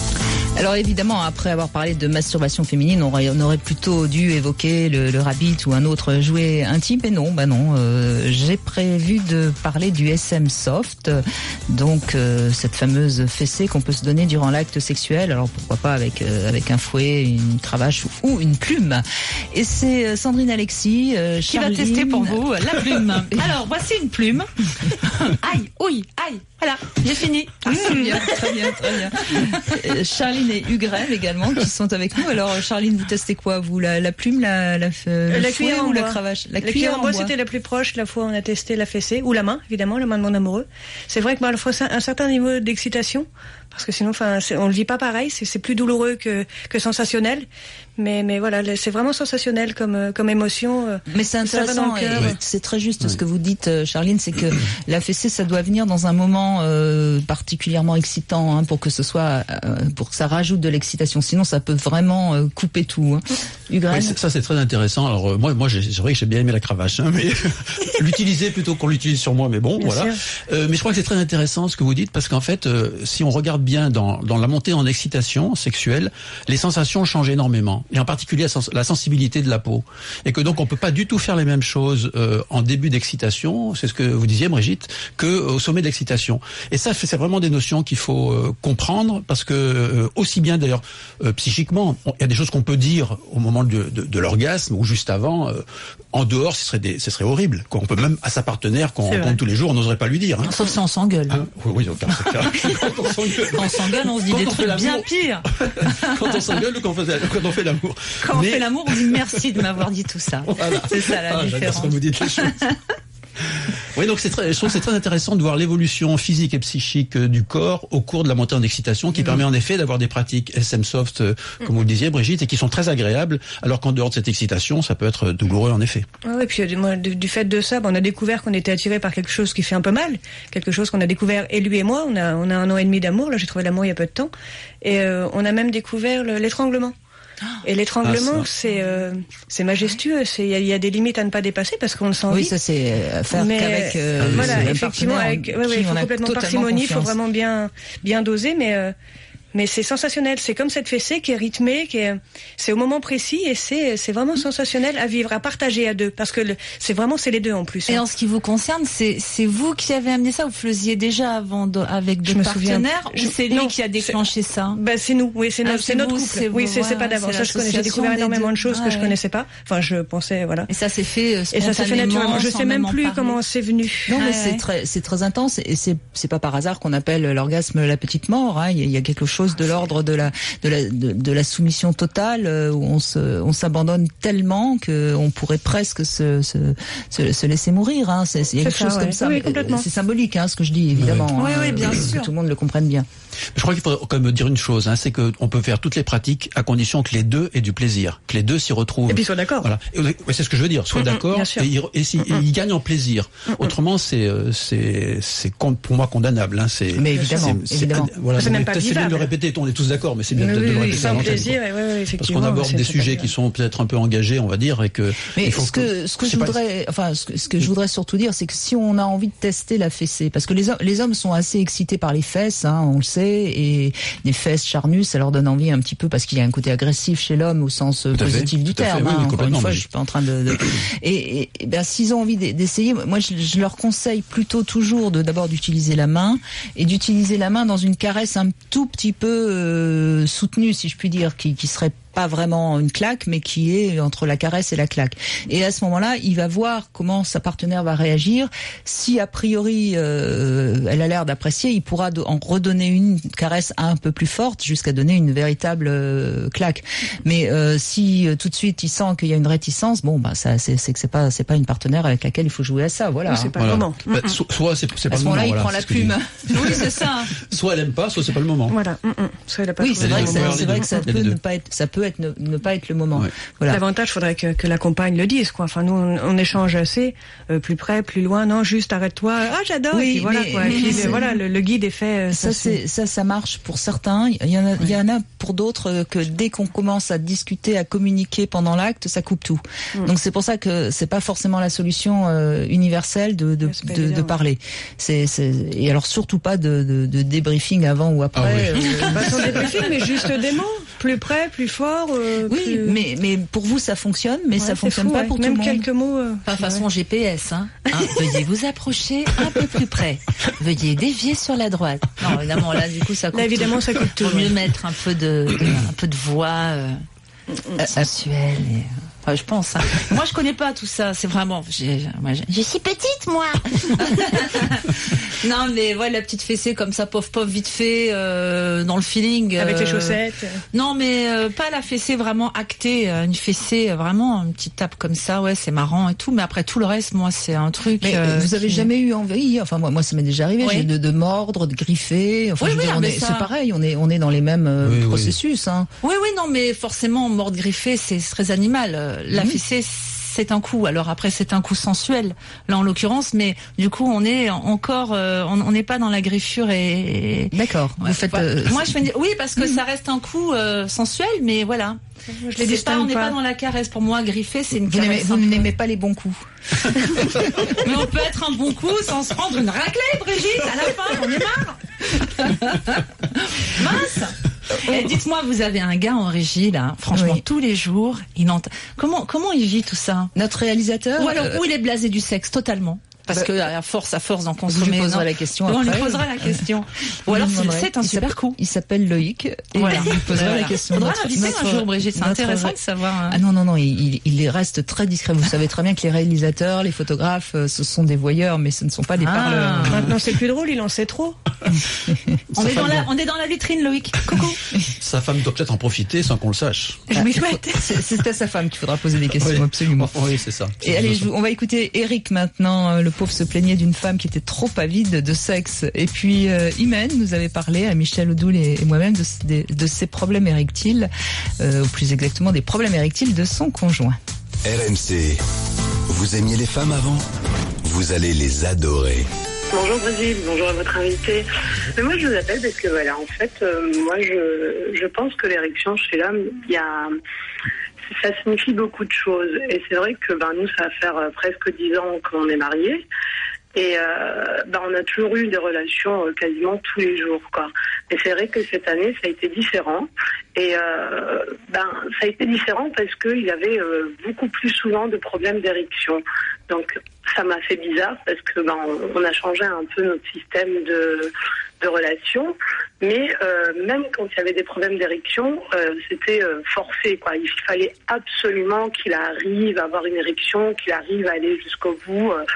Alors évidemment, après avoir parlé de masturbation féminine, on aurait, on aurait plutôt dû évoquer le, le rabbit ou un autre jouet intime. Et non, bah non. Euh, j'ai prévu de parler du S M Soft, donc euh, cette fameuse fessée qu'on peut se donner durant l'acte sexuel. Alors pourquoi pas avec euh, avec un fouet, une cravache ou, ou une plume. Et c'est Sandrine Alexis euh, qui va tester pour vous la plume. Alors voici une plume. Aïe, oui, aïe. Voilà, j'ai fini. Ah, très bien, très bien, très bien. Euh, Charline et Hugues également qui sont avec nous. Alors Charline, vous testez quoi vous, la, la plume, la la, euh, la cuillère ou en la bois. cravache? La, la cuillère en bois, c'était la plus proche. La fois on a testé la fessée ou la main, évidemment, la main de mon amoureux. C'est vrai que bah, il faut un certain niveau d'excitation parce que sinon, enfin, on le vit pas pareil. C'est, c'est plus douloureux que que sensationnel. Mais mais voilà, c'est vraiment sensationnel comme comme émotion. Mais c'est intéressant et oui. c'est très juste oui. ce que vous dites, Charline, c'est que la fessée, ça doit venir dans un moment euh, particulièrement excitant hein, pour que ce soit euh, pour que ça rajoute de l'excitation. Sinon, ça peut vraiment euh, couper tout. Hein. Oui, ça c'est très intéressant. Alors euh, moi, moi, j'ai, c'est vrai que j'ai bien aimé la cravache, hein, mais l'utiliser plutôt qu'on l'utilise sur moi. Mais bon, bien voilà. Euh, mais je crois que c'est très intéressant ce que vous dites parce qu'en fait, euh, si on regarde bien dans dans la montée en excitation sexuelle, les sensations changent énormément. Et en particulier la, sens- la sensibilité de la peau. Et que donc on peut pas du tout faire les mêmes choses euh, en début d'excitation, c'est ce que vous disiez Brigitte, que euh, au sommet d'excitation. Et ça, c'est vraiment des notions qu'il faut euh, comprendre, parce que euh, aussi bien d'ailleurs euh, psychiquement, il y a des choses qu'on peut dire au moment de, de, de l'orgasme ou juste avant, euh, en dehors, ce serait, des, ce serait horrible. Qu'on peut même à sa partenaire qu'on c'est rencontre vrai. tous les jours, on n'oserait pas lui dire. Hein. Sauf si on s'engueule. Hein oui, oui, donc, c'est clair. Quand on s'engueule, quand on s'engueule, on se dit des trucs bien pires. Quand on s'engueule ou quand on, fait, quand on fait l'amour. Quand Mais... on fait l'amour, on dit merci de m'avoir dit tout ça. Voilà. C'est ça la ah, différence. J'adore ce que vous dites les choses. Oui, donc c'est très, je trouve que c'est très intéressant de voir l'évolution physique et psychique du corps au cours de la montée en excitation, qui mmh. permet en effet d'avoir des pratiques S M Soft, euh, mmh. comme vous le disiez Brigitte, et qui sont très agréables, alors qu'en dehors de cette excitation, ça peut être douloureux en effet. Ah oui, puis moi, du, du fait de ça, bah, on a découvert qu'on était attiré par quelque chose qui fait un peu mal, quelque chose qu'on a découvert, et lui et moi, on a, on a un an et demi d'amour, là j'ai trouvé l'amour il y a peu de temps, et euh, on a même découvert le, l'étranglement. Et l'étranglement, ah, c'est euh, c'est majestueux. C'est il y, y a des limites à ne pas dépasser parce qu'on le sent. Oui, ça c'est à faire mais, qu'avec. Euh, voilà, effectivement, avec. Ouais, ouais, il faut complètement parcimonie, il faut vraiment bien bien doser, mais. Euh, Mais c'est sensationnel, c'est comme cette fessée qui est rythmée, qui est, c'est au moment précis et c'est, c'est vraiment sensationnel à vivre, à partager à deux, parce que le, c'est vraiment, c'est les deux en plus. Et hein. en ce qui vous concerne, c'est, c'est vous qui avez amené ça, vous faisiez déjà avant de, avec deux partenaires, ou c'est lui non, qui a déclenché c'est, ça? Bah, c'est nous, oui, c'est, ah, no, c'est, c'est notre vous, couple. C'est oui, vous, c'est, ouais, c'est pas d'avant. Ça, je connais, j'ai découvert énormément de choses ouais, que je connaissais pas. Enfin, je pensais, voilà. Et ça s'est fait euh, Et ça s'est fait naturellement. Je sais même plus comment c'est venu. Non, mais c'est très, c'est très intense et c'est, c'est pas par hasard qu'on appelle l'orgasme la petite mort, hein. Il y a quelque chose chose de l'ordre de la de la de, de la soumission totale, euh, où on se on s'abandonne tellement que on pourrait presque se se, se, se laisser mourir. Hein. C'est, c'est quelque ça, chose ouais. comme ça. Oui, c'est symbolique, hein, ce que je dis évidemment. Oui, hein, oui, bien que, sûr. Que tout le monde le comprenne bien. Je crois qu'il faudrait quand même dire une chose, hein, c'est que on peut faire toutes les pratiques à condition que les deux aient du plaisir, que les deux s'y retrouvent. Et puis soient d'accord. Voilà. Et, ouais, c'est ce que je veux dire, soient mmh, d'accord et, ils, et, si, et ils gagnent en plaisir. Mmh. Autrement, c'est c'est c'est pour moi condamnable. Hein. C'est, mais évidemment, c'est, évidemment. C'est, voilà, c'est même pas c'est bien de le répéter. On est tous d'accord, mais c'est bien oui, de, de oui, le répéter. Sans plaisir, ouais, ouais, parce qu'on aborde des sujets qui sont peut-être un peu engagés, on va dire, et que. Mais il faut ce que, que ce que je voudrais, pas... enfin, ce que, ce que je voudrais surtout dire, c'est que si on a envie de tester la fessée, parce que les hommes, les hommes sont assez excités par les fesses, hein, on le sait, et les fesses charnues, ça leur donne envie un petit peu parce qu'il y a un côté agressif chez l'homme au sens tout positif fait, du terme. Oui, hein, oui, encore une fois, mais... je suis pas en train de. de... et, et, et ben, s'ils ont envie d'essayer, moi, je, je leur conseille plutôt toujours de d'abord d'utiliser la main et d'utiliser la main dans une caresse un tout petit peu euh, soutenue, si je puis dire, qui, qui serait pas vraiment une claque, mais qui est entre la caresse et la claque. Et à ce moment-là, il va voir comment sa partenaire va réagir. Si a priori euh, elle a l'air d'apprécier, il pourra en redonner une caresse un peu plus forte jusqu'à donner une véritable euh, claque. Mais euh, si euh, tout de suite il sent qu'il y a une réticence, bon bah ça c'est, c'est que c'est pas c'est pas une partenaire avec laquelle il faut jouer à ça. Voilà. Oui, c'est pas voilà. le moment. Bah, so, soit c'est, c'est pas à ce le moment. moment-là, il voilà, prend la plume. Oui, c'est ça. Soit elle aime pas, soit c'est pas le moment. Voilà. Soit elle a pas oui, c'est vrai, que, c'est, c'est vrai que ça peut ne pas être, ça peut être ne, ne pas être le moment. Ouais. Voilà. L'avantage, faudrait que, que la compagne le dise, quoi. Enfin, nous, on, on échange assez, euh, plus près, plus loin. Non, juste arrête-toi. Ah, j'adore. Oui, et puis voilà, mais, quoi. Et puis, le, voilà, le, le guide est fait. Ça, ça c'est ça, ça marche pour certains. Il y en a, il y en a pour d'autres que dès qu'on commence à discuter, à communiquer pendant l'acte, ça coupe tout. Mm. Donc c'est pour ça que c'est pas forcément la solution euh, universelle de de, de, de, de parler. C'est, c'est et alors surtout pas de, de, de débriefing avant ou après. Ah oui. euh, pas sans débriefing, mais juste des mots. Plus près, plus fort. Euh, oui, plus... mais mais pour vous ça fonctionne, mais ouais, ça fonctionne fou, pas ouais. pour Même tout le monde. Quelques mots. Euh, pas façon ouais. G P S. Hein. Hein, veuillez vous approcher un peu plus près. Veuillez dévier sur la droite. Non, évidemment là du coup ça coûte. Là, évidemment tout. ça coûte tout. Vaut mieux mettre un peu de, de un peu de voix euh, euh, sensuelle. Et, enfin, je pense. Hein. Moi, je connais pas tout ça. C'est vraiment. J'ai, moi, j'ai... je suis petite, moi. Non, mais ouais, la petite fessée comme ça, pof pof, vite fait, euh, dans le feeling. Avec euh... les chaussettes. Non, mais euh, pas la fessée vraiment actée, euh, une fessée euh, vraiment une petite tape comme ça. Ouais, c'est marrant et tout. Mais après tout le reste, moi, c'est un truc. Mais euh, vous avez qui... jamais eu envie, enfin moi, moi ça m'est déjà arrivé, oui. j'ai de, de mordre, de griffer. Enfin, oui, je veux oui, dire, on est, ça... c'est pareil, on est on est dans les mêmes euh, oui, processus. Oui. Hein. oui, oui, non, mais forcément, mordre, griffer, c'est très animal. La mmh. fessée, c'est un coup. Alors après, c'est un coup sensuel, là en l'occurrence, mais du coup, on est encore, euh, on n'est pas dans la griffure et. D'accord. Ouais, vous faites. ouais. Euh... Moi, je fais oui, parce que mmh. ça reste un coup euh, sensuel, mais voilà. Je les c'est pas, on n'est pas dans la caresse. Pour moi, griffer, c'est une vous caresse. Vous n'aimez pas les bons coups. Mais on peut être un bon coup sans se prendre une raclée, Brigitte. À la fin, on est marre. Mince. Et dites-moi, vous avez un gars en régie là, franchement, oui. tous les jours, il entend. Comment comment il vit tout ça? Notre réalisateur. Ou alors euh... où il est blasé du sexe totalement. Parce bah, que à force, à force d'en consommer, je lui poserai la question on après. lui posera la question. Ou alors c'est, c'est un il super coup. Il s'appelle Loïc. Et voilà. il posera voilà. la question. Faudra l'inviter un jour, Brigitte. C'est intéressant notre... de savoir. Hein. Ah non non non, il, il reste très discret. Vous savez très bien que les réalisateurs, les photographes, ce sont des voyeurs, mais ce ne sont pas des ah. parleurs. Maintenant c'est plus drôle, il en sait trop. on est dans la, on est dans la vitrine, Loïc. Coucou. Sa femme doit peut-être en profiter sans qu'on le sache. Je m'y souhaite. C'est, c'est à sa femme qu'il faudra poser des questions, oui. absolument. Oui, c'est ça. Et allez, je, on va écouter Eric maintenant. Le pauvre se plaignait d'une femme qui était trop avide de sexe. Et puis euh, Imen nous avait parlé à Michel Odoul et, et moi-même de, de, de ses problèmes érectiles, euh, ou plus exactement des problèmes érectiles de son conjoint. R M C, vous aimiez les femmes avant? Vous allez les adorer. Bonjour Brigitte, bonjour à votre invité. Mais moi je vous appelle parce que voilà, en fait, euh, moi je, je pense que l'érection chez l'homme, il y a... ça signifie beaucoup de choses. Et c'est vrai que ben, nous, ça va faire euh, presque dix ans qu'on est mariés. Et euh, ben, on a toujours eu des relations euh, quasiment tous les jours, quoi. Et c'est vrai que cette année, ça a été différent. Et euh, ben, ça a été différent parce qu'il y avait euh, beaucoup plus souvent de problèmes d'érection. Donc, ça m'a fait bizarre parce que ben, on a changé un peu notre système de, de relations. Mais euh, même quand il y avait des problèmes d'érection, euh, c'était euh, forcé, quoi. Il fallait absolument qu'il arrive à avoir une érection, qu'il arrive à aller jusqu'au bout. Euh,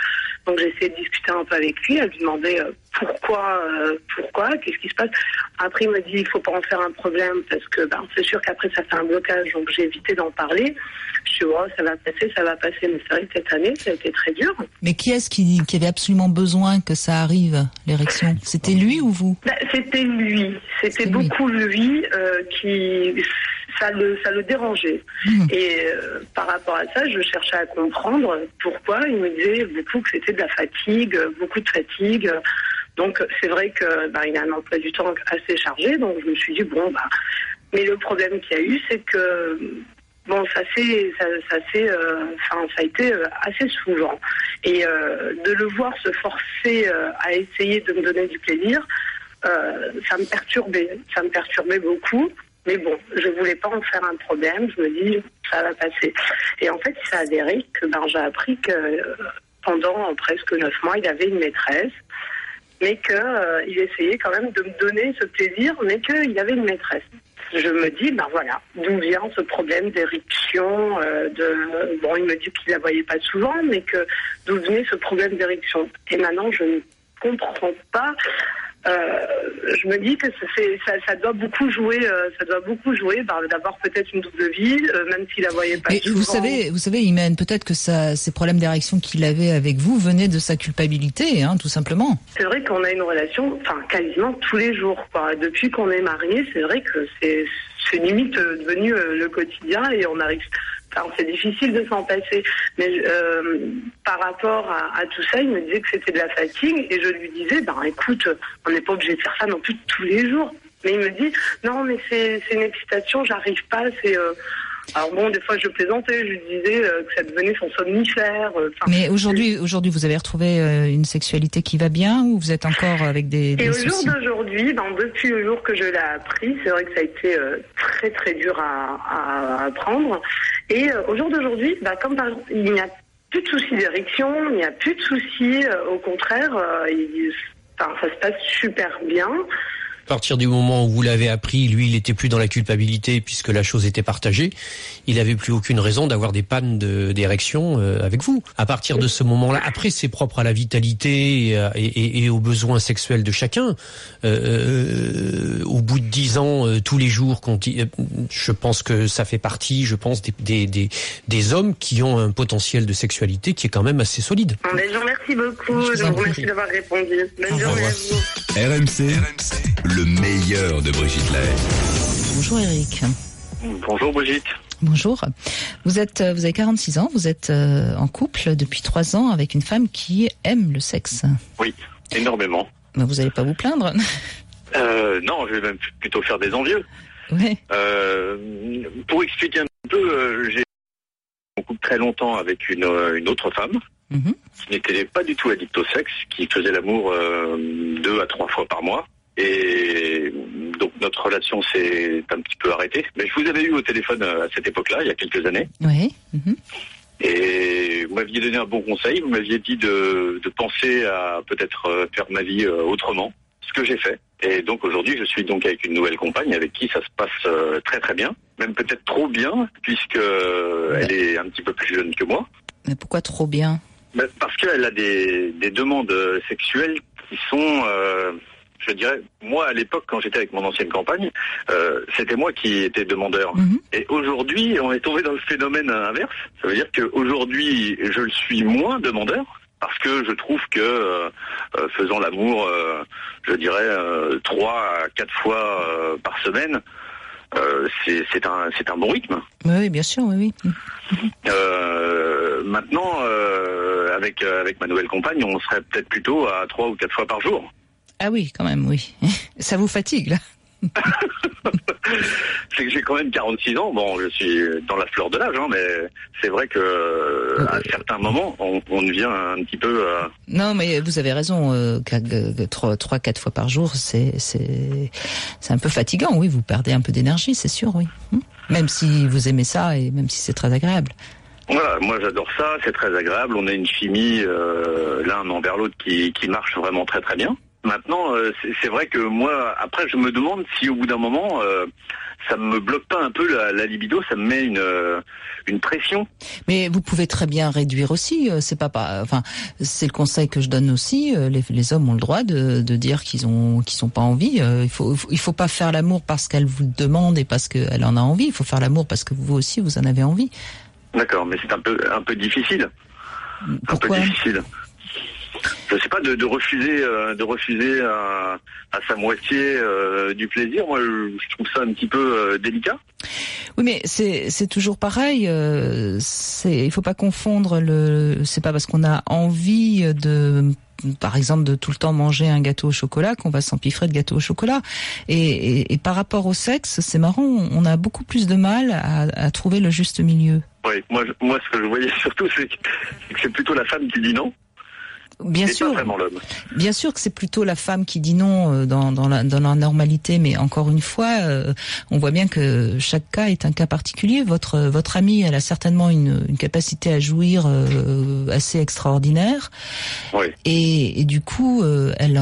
Donc j'ai essayé de discuter un peu avec lui, à lui demander euh, pourquoi, euh, pourquoi, qu'est-ce qui se passe. Après il m'a dit il faut pas en faire un problème parce que ben, c'est sûr qu'après ça fait un blocage, donc j'ai évité d'en parler. Je suis oh, ça va passer, ça va passer, mais c'est vrai que cette année ça a été très dur. Mais qui est-ce qui, qui avait absolument besoin que ça arrive, l'érection? C'était lui ou vous? Ben, c'était lui, c'était beaucoup lui, lui euh, qui... Ça le, ça le dérangeait. Mmh. Et euh, par rapport à ça, je cherchais à comprendre pourquoi. Il me disait beaucoup que c'était de la fatigue, beaucoup de fatigue. Donc c'est vrai que bah, il a un emploi du temps assez chargé. Donc je me suis dit bon bah. Mais le problème qu'il y a eu, c'est que bon, ça s'est, ça, ça s'est, euh, enfin, ça a été euh, assez souvent. Et euh, de le voir se forcer euh, à essayer de me donner du plaisir, euh, ça me perturbait. Ça me perturbait beaucoup. Mais bon, je voulais pas en faire un problème. Je me dis, ça va passer. Et en fait, il s'est avéré que ben, j'ai appris que euh, pendant presque neuf mois, il avait une maîtresse, mais qu'il euh, essayait quand même de me donner ce plaisir, mais qu'il avait une maîtresse. Je me dis, ben voilà, d'où vient ce problème d'érection euh, de... Bon, il me dit qu'il la voyait pas souvent, mais que d'où venait ce problème d'érection. Et maintenant, je ne comprends pas... Euh, je me dis que ça, fait, ça, ça doit beaucoup jouer, euh, ça doit beaucoup jouer bah, d'avoir peut-être une double vie, euh, même s'il la voyait pas. Et souvent. vous savez, vous savez, Imen, peut-être que ça, ces problèmes d'érection qu'il avait avec vous venaient de sa culpabilité, hein, tout simplement. C'est vrai qu'on a une relation, enfin quasiment tous les jours, quoi. Depuis qu'on est mariés, c'est vrai que c'est, c'est limite devenu euh, le quotidien et on arrive. Enfin, c'est difficile de s'en passer, mais euh, par rapport à, à tout ça, il me disait que c'était de la fatigue et je lui disais, ben écoute, on n'est pas obligé de faire ça non plus tous les jours. Mais il me dit, non mais c'est, c'est une excitation, j'arrive pas, c'est... Euh... Alors bon, des fois je plaisantais, je lui disais euh, que ça devenait son somnifère. Euh, mais aujourd'hui, aujourd'hui, vous avez retrouvé euh, une sexualité qui va bien ou vous êtes encore avec des, des Et au soucis? jour d'aujourd'hui, ben, depuis le jour que je l'ai appris, c'est vrai que ça a été euh, très très dur à, à apprendre. Et euh, au jour d'aujourd'hui, ben, comme par exemple, il n'y a plus de soucis d'érection, il n'y a plus de soucis, euh, au contraire, euh, il, enfin, ça se passe super bien. À partir du moment où vous l'avez appris, lui, il était plus dans la culpabilité puisque la chose était partagée. Il avait plus aucune raison d'avoir des pannes de, d'érection euh, avec vous. À partir de ce moment-là, après, c'est propre à la vitalité et, et, et, et aux besoins sexuels de chacun. Euh, au bout de dix ans, euh, tous les jours, je pense que ça fait partie, je pense, des, des, des, des hommes qui ont un potentiel de sexualité qui est quand même assez solide. Mais je vous remercie beaucoup. Je vous remercie d'avoir répondu. Bonne journée à vous. R M C, le meilleur de Brigitte Lahaie. Bonjour Eric. Bonjour Brigitte. Bonjour. Vous êtes, vous avez quarante-six ans, vous êtes en couple depuis trois ans avec une femme qui aime le sexe. Oui, énormément. Mais vous n'allez pas vous plaindre? euh, Non, je vais même plutôt faire des envieux. Oui. Euh, pour expliquer un peu, euh, j'ai en couple très longtemps avec une, une autre femme. Mm-hmm. Qui n'était pas du tout addict au sexe, qui faisait l'amour euh, deux à trois fois par mois. Et donc notre relation s'est un petit peu arrêtée. Mais je vous avais eu au téléphone à cette époque-là, il y a quelques années. Oui. Mm-hmm. Et vous m'aviez donné un bon conseil. Vous m'aviez dit de, de penser à peut-être faire ma vie autrement. Ce que j'ai fait. Et donc aujourd'hui, je suis donc avec une nouvelle compagne avec qui ça se passe très très bien. Même peut-être trop bien, puisque ouais. Elle est un petit peu plus jeune que moi. Mais pourquoi trop bien? Parce qu'elle a des, des demandes sexuelles qui sont, euh, je dirais, moi à l'époque quand j'étais avec mon ancienne compagne, euh, c'était moi qui étais demandeur. Mm-hmm. Et aujourd'hui, on est tombé dans le phénomène inverse. Ça veut dire qu'aujourd'hui, je le suis moins demandeur. Parce que je trouve que euh, euh, faisant l'amour, euh, je dirais, euh, trois à quatre fois euh, par semaine, euh, c'est, c'est, un, c'est un bon rythme. Oui, bien sûr, oui. oui. Euh, maintenant, euh, avec, avec ma nouvelle compagne, on serait peut-être plutôt à trois ou quatre fois par jour. Ah oui, quand même, oui. Ça vous fatigue, là? C'est que j'ai quand même quarante-six ans. Bon, je suis dans la fleur de l'âge, hein, mais c'est vrai que euh, à certains moments, on, on devient un petit peu. Euh... Non, mais vous avez raison. Euh, trois, trois, quatre fois par jour, c'est, c'est, c'est un peu fatigant. Oui, vous perdez un peu d'énergie, c'est sûr, oui. Hum même si vous aimez ça et même si c'est très agréable. Voilà, moi j'adore ça, c'est très agréable. On a une chimie euh, l'un envers l'autre qui, qui marche vraiment très très bien. Maintenant, euh, c'est, c'est vrai que moi, après, je me demande si au bout d'un moment, euh, ça me bloque pas un peu la, la libido, ça me met une euh, une pression. Mais vous pouvez très bien réduire aussi. Euh, c'est pas pas. Enfin, c'est le conseil que je donne aussi. Euh, les, les hommes ont le droit de, de dire qu'ils ont qu'ils ont pas envie. Euh, il faut il faut pas faire l'amour parce qu'elle vous le demande et parce qu'elle en a envie. Il faut faire l'amour parce que vous aussi vous en avez envie. D'accord, mais c'est un peu un peu difficile. Pourquoi ? Un peu difficile. Je sais pas, de, de refuser, euh, de refuser à, à sa moitié euh, du plaisir. Moi, je, je trouve ça un petit peu euh, délicat. Oui, mais c'est c'est toujours pareil. Euh, c'est il faut pas confondre le. C'est pas parce qu'on a envie de, par exemple, de tout le temps manger un gâteau au chocolat qu'on va s'empiffrer de gâteau au chocolat. Et, et, et par rapport au sexe, c'est marrant. On a beaucoup plus de mal à, à trouver le juste milieu. Oui, moi, je, moi, ce que je voyais surtout, c'est que, c'est que c'est plutôt la femme qui dit non. Bien c'est sûr, pas vraiment l'homme. Bien sûr que c'est plutôt la femme qui dit non dans, dans, la, dans la normalité, mais encore une fois, euh, on voit bien que chaque cas est un cas particulier. Votre votre amie, elle a certainement une, une capacité à jouir euh, assez extraordinaire, oui. et, et du coup, euh, elle,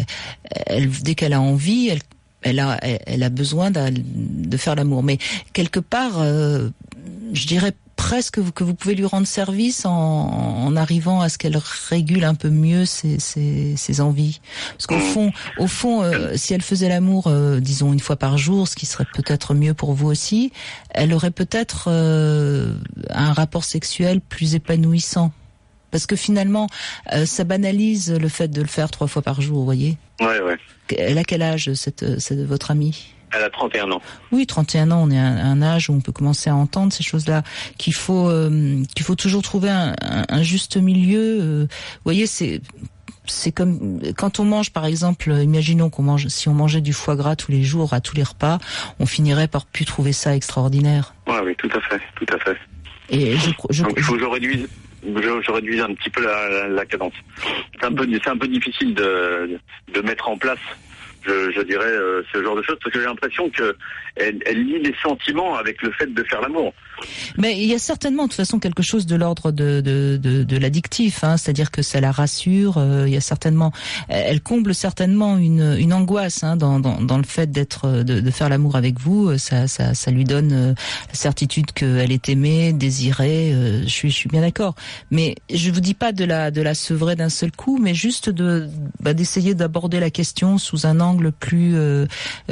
elle, dès qu'elle a envie, elle, elle a, elle a besoin de, de faire l'amour. Mais quelque part, euh, je dirais presque que vous pouvez lui rendre service en, en arrivant à ce qu'elle régule un peu mieux ses, ses, ses envies. Parce qu'au fond, au fond, euh, si elle faisait l'amour, euh, disons une fois par jour, ce qui serait peut-être mieux pour vous aussi, elle aurait peut-être euh, un rapport sexuel plus épanouissant. Parce que finalement, euh, ça banalise le fait de le faire trois fois par jour, vous voyez. Ouais, ouais. Elle a quel âge, cette, cette votre amie ? Elle a trente et un ans. Oui, trente et un ans, on est à un âge où on peut commencer à entendre ces choses-là, qu'il faut euh, qu'il faut toujours trouver un, un, un juste milieu. Euh, vous voyez, c'est c'est comme quand on mange, par exemple, imaginons qu'on mange, si on mangeait du foie gras tous les jours, à tous les repas, on finirait par plus trouver ça extraordinaire. Ouais, oui, tout à fait, tout à fait. Et je, je, Donc il faut que je réduise, je, je réduise un petit peu la, la, la cadence. C'est un peu, c'est un peu difficile de de mettre en place. Je, je dirais euh, ce genre de choses parce que j'ai l'impression que elle, elle lie les sentiments avec le fait de faire l'amour. Mais il y a certainement de toute façon quelque chose de l'ordre de de de, de l'addictif, hein, c'est-à-dire que ça la rassure. Euh, il y a certainement, elle comble certainement une une angoisse hein, dans dans dans le fait d'être de, de faire l'amour avec vous. Ça ça ça lui donne euh, la certitude qu'elle est aimée, désirée. Euh, je suis je suis bien d'accord. Mais je vous dis pas de la de la sevrer d'un seul coup, mais juste de bah, d'essayer d'aborder la question sous un angle plus euh,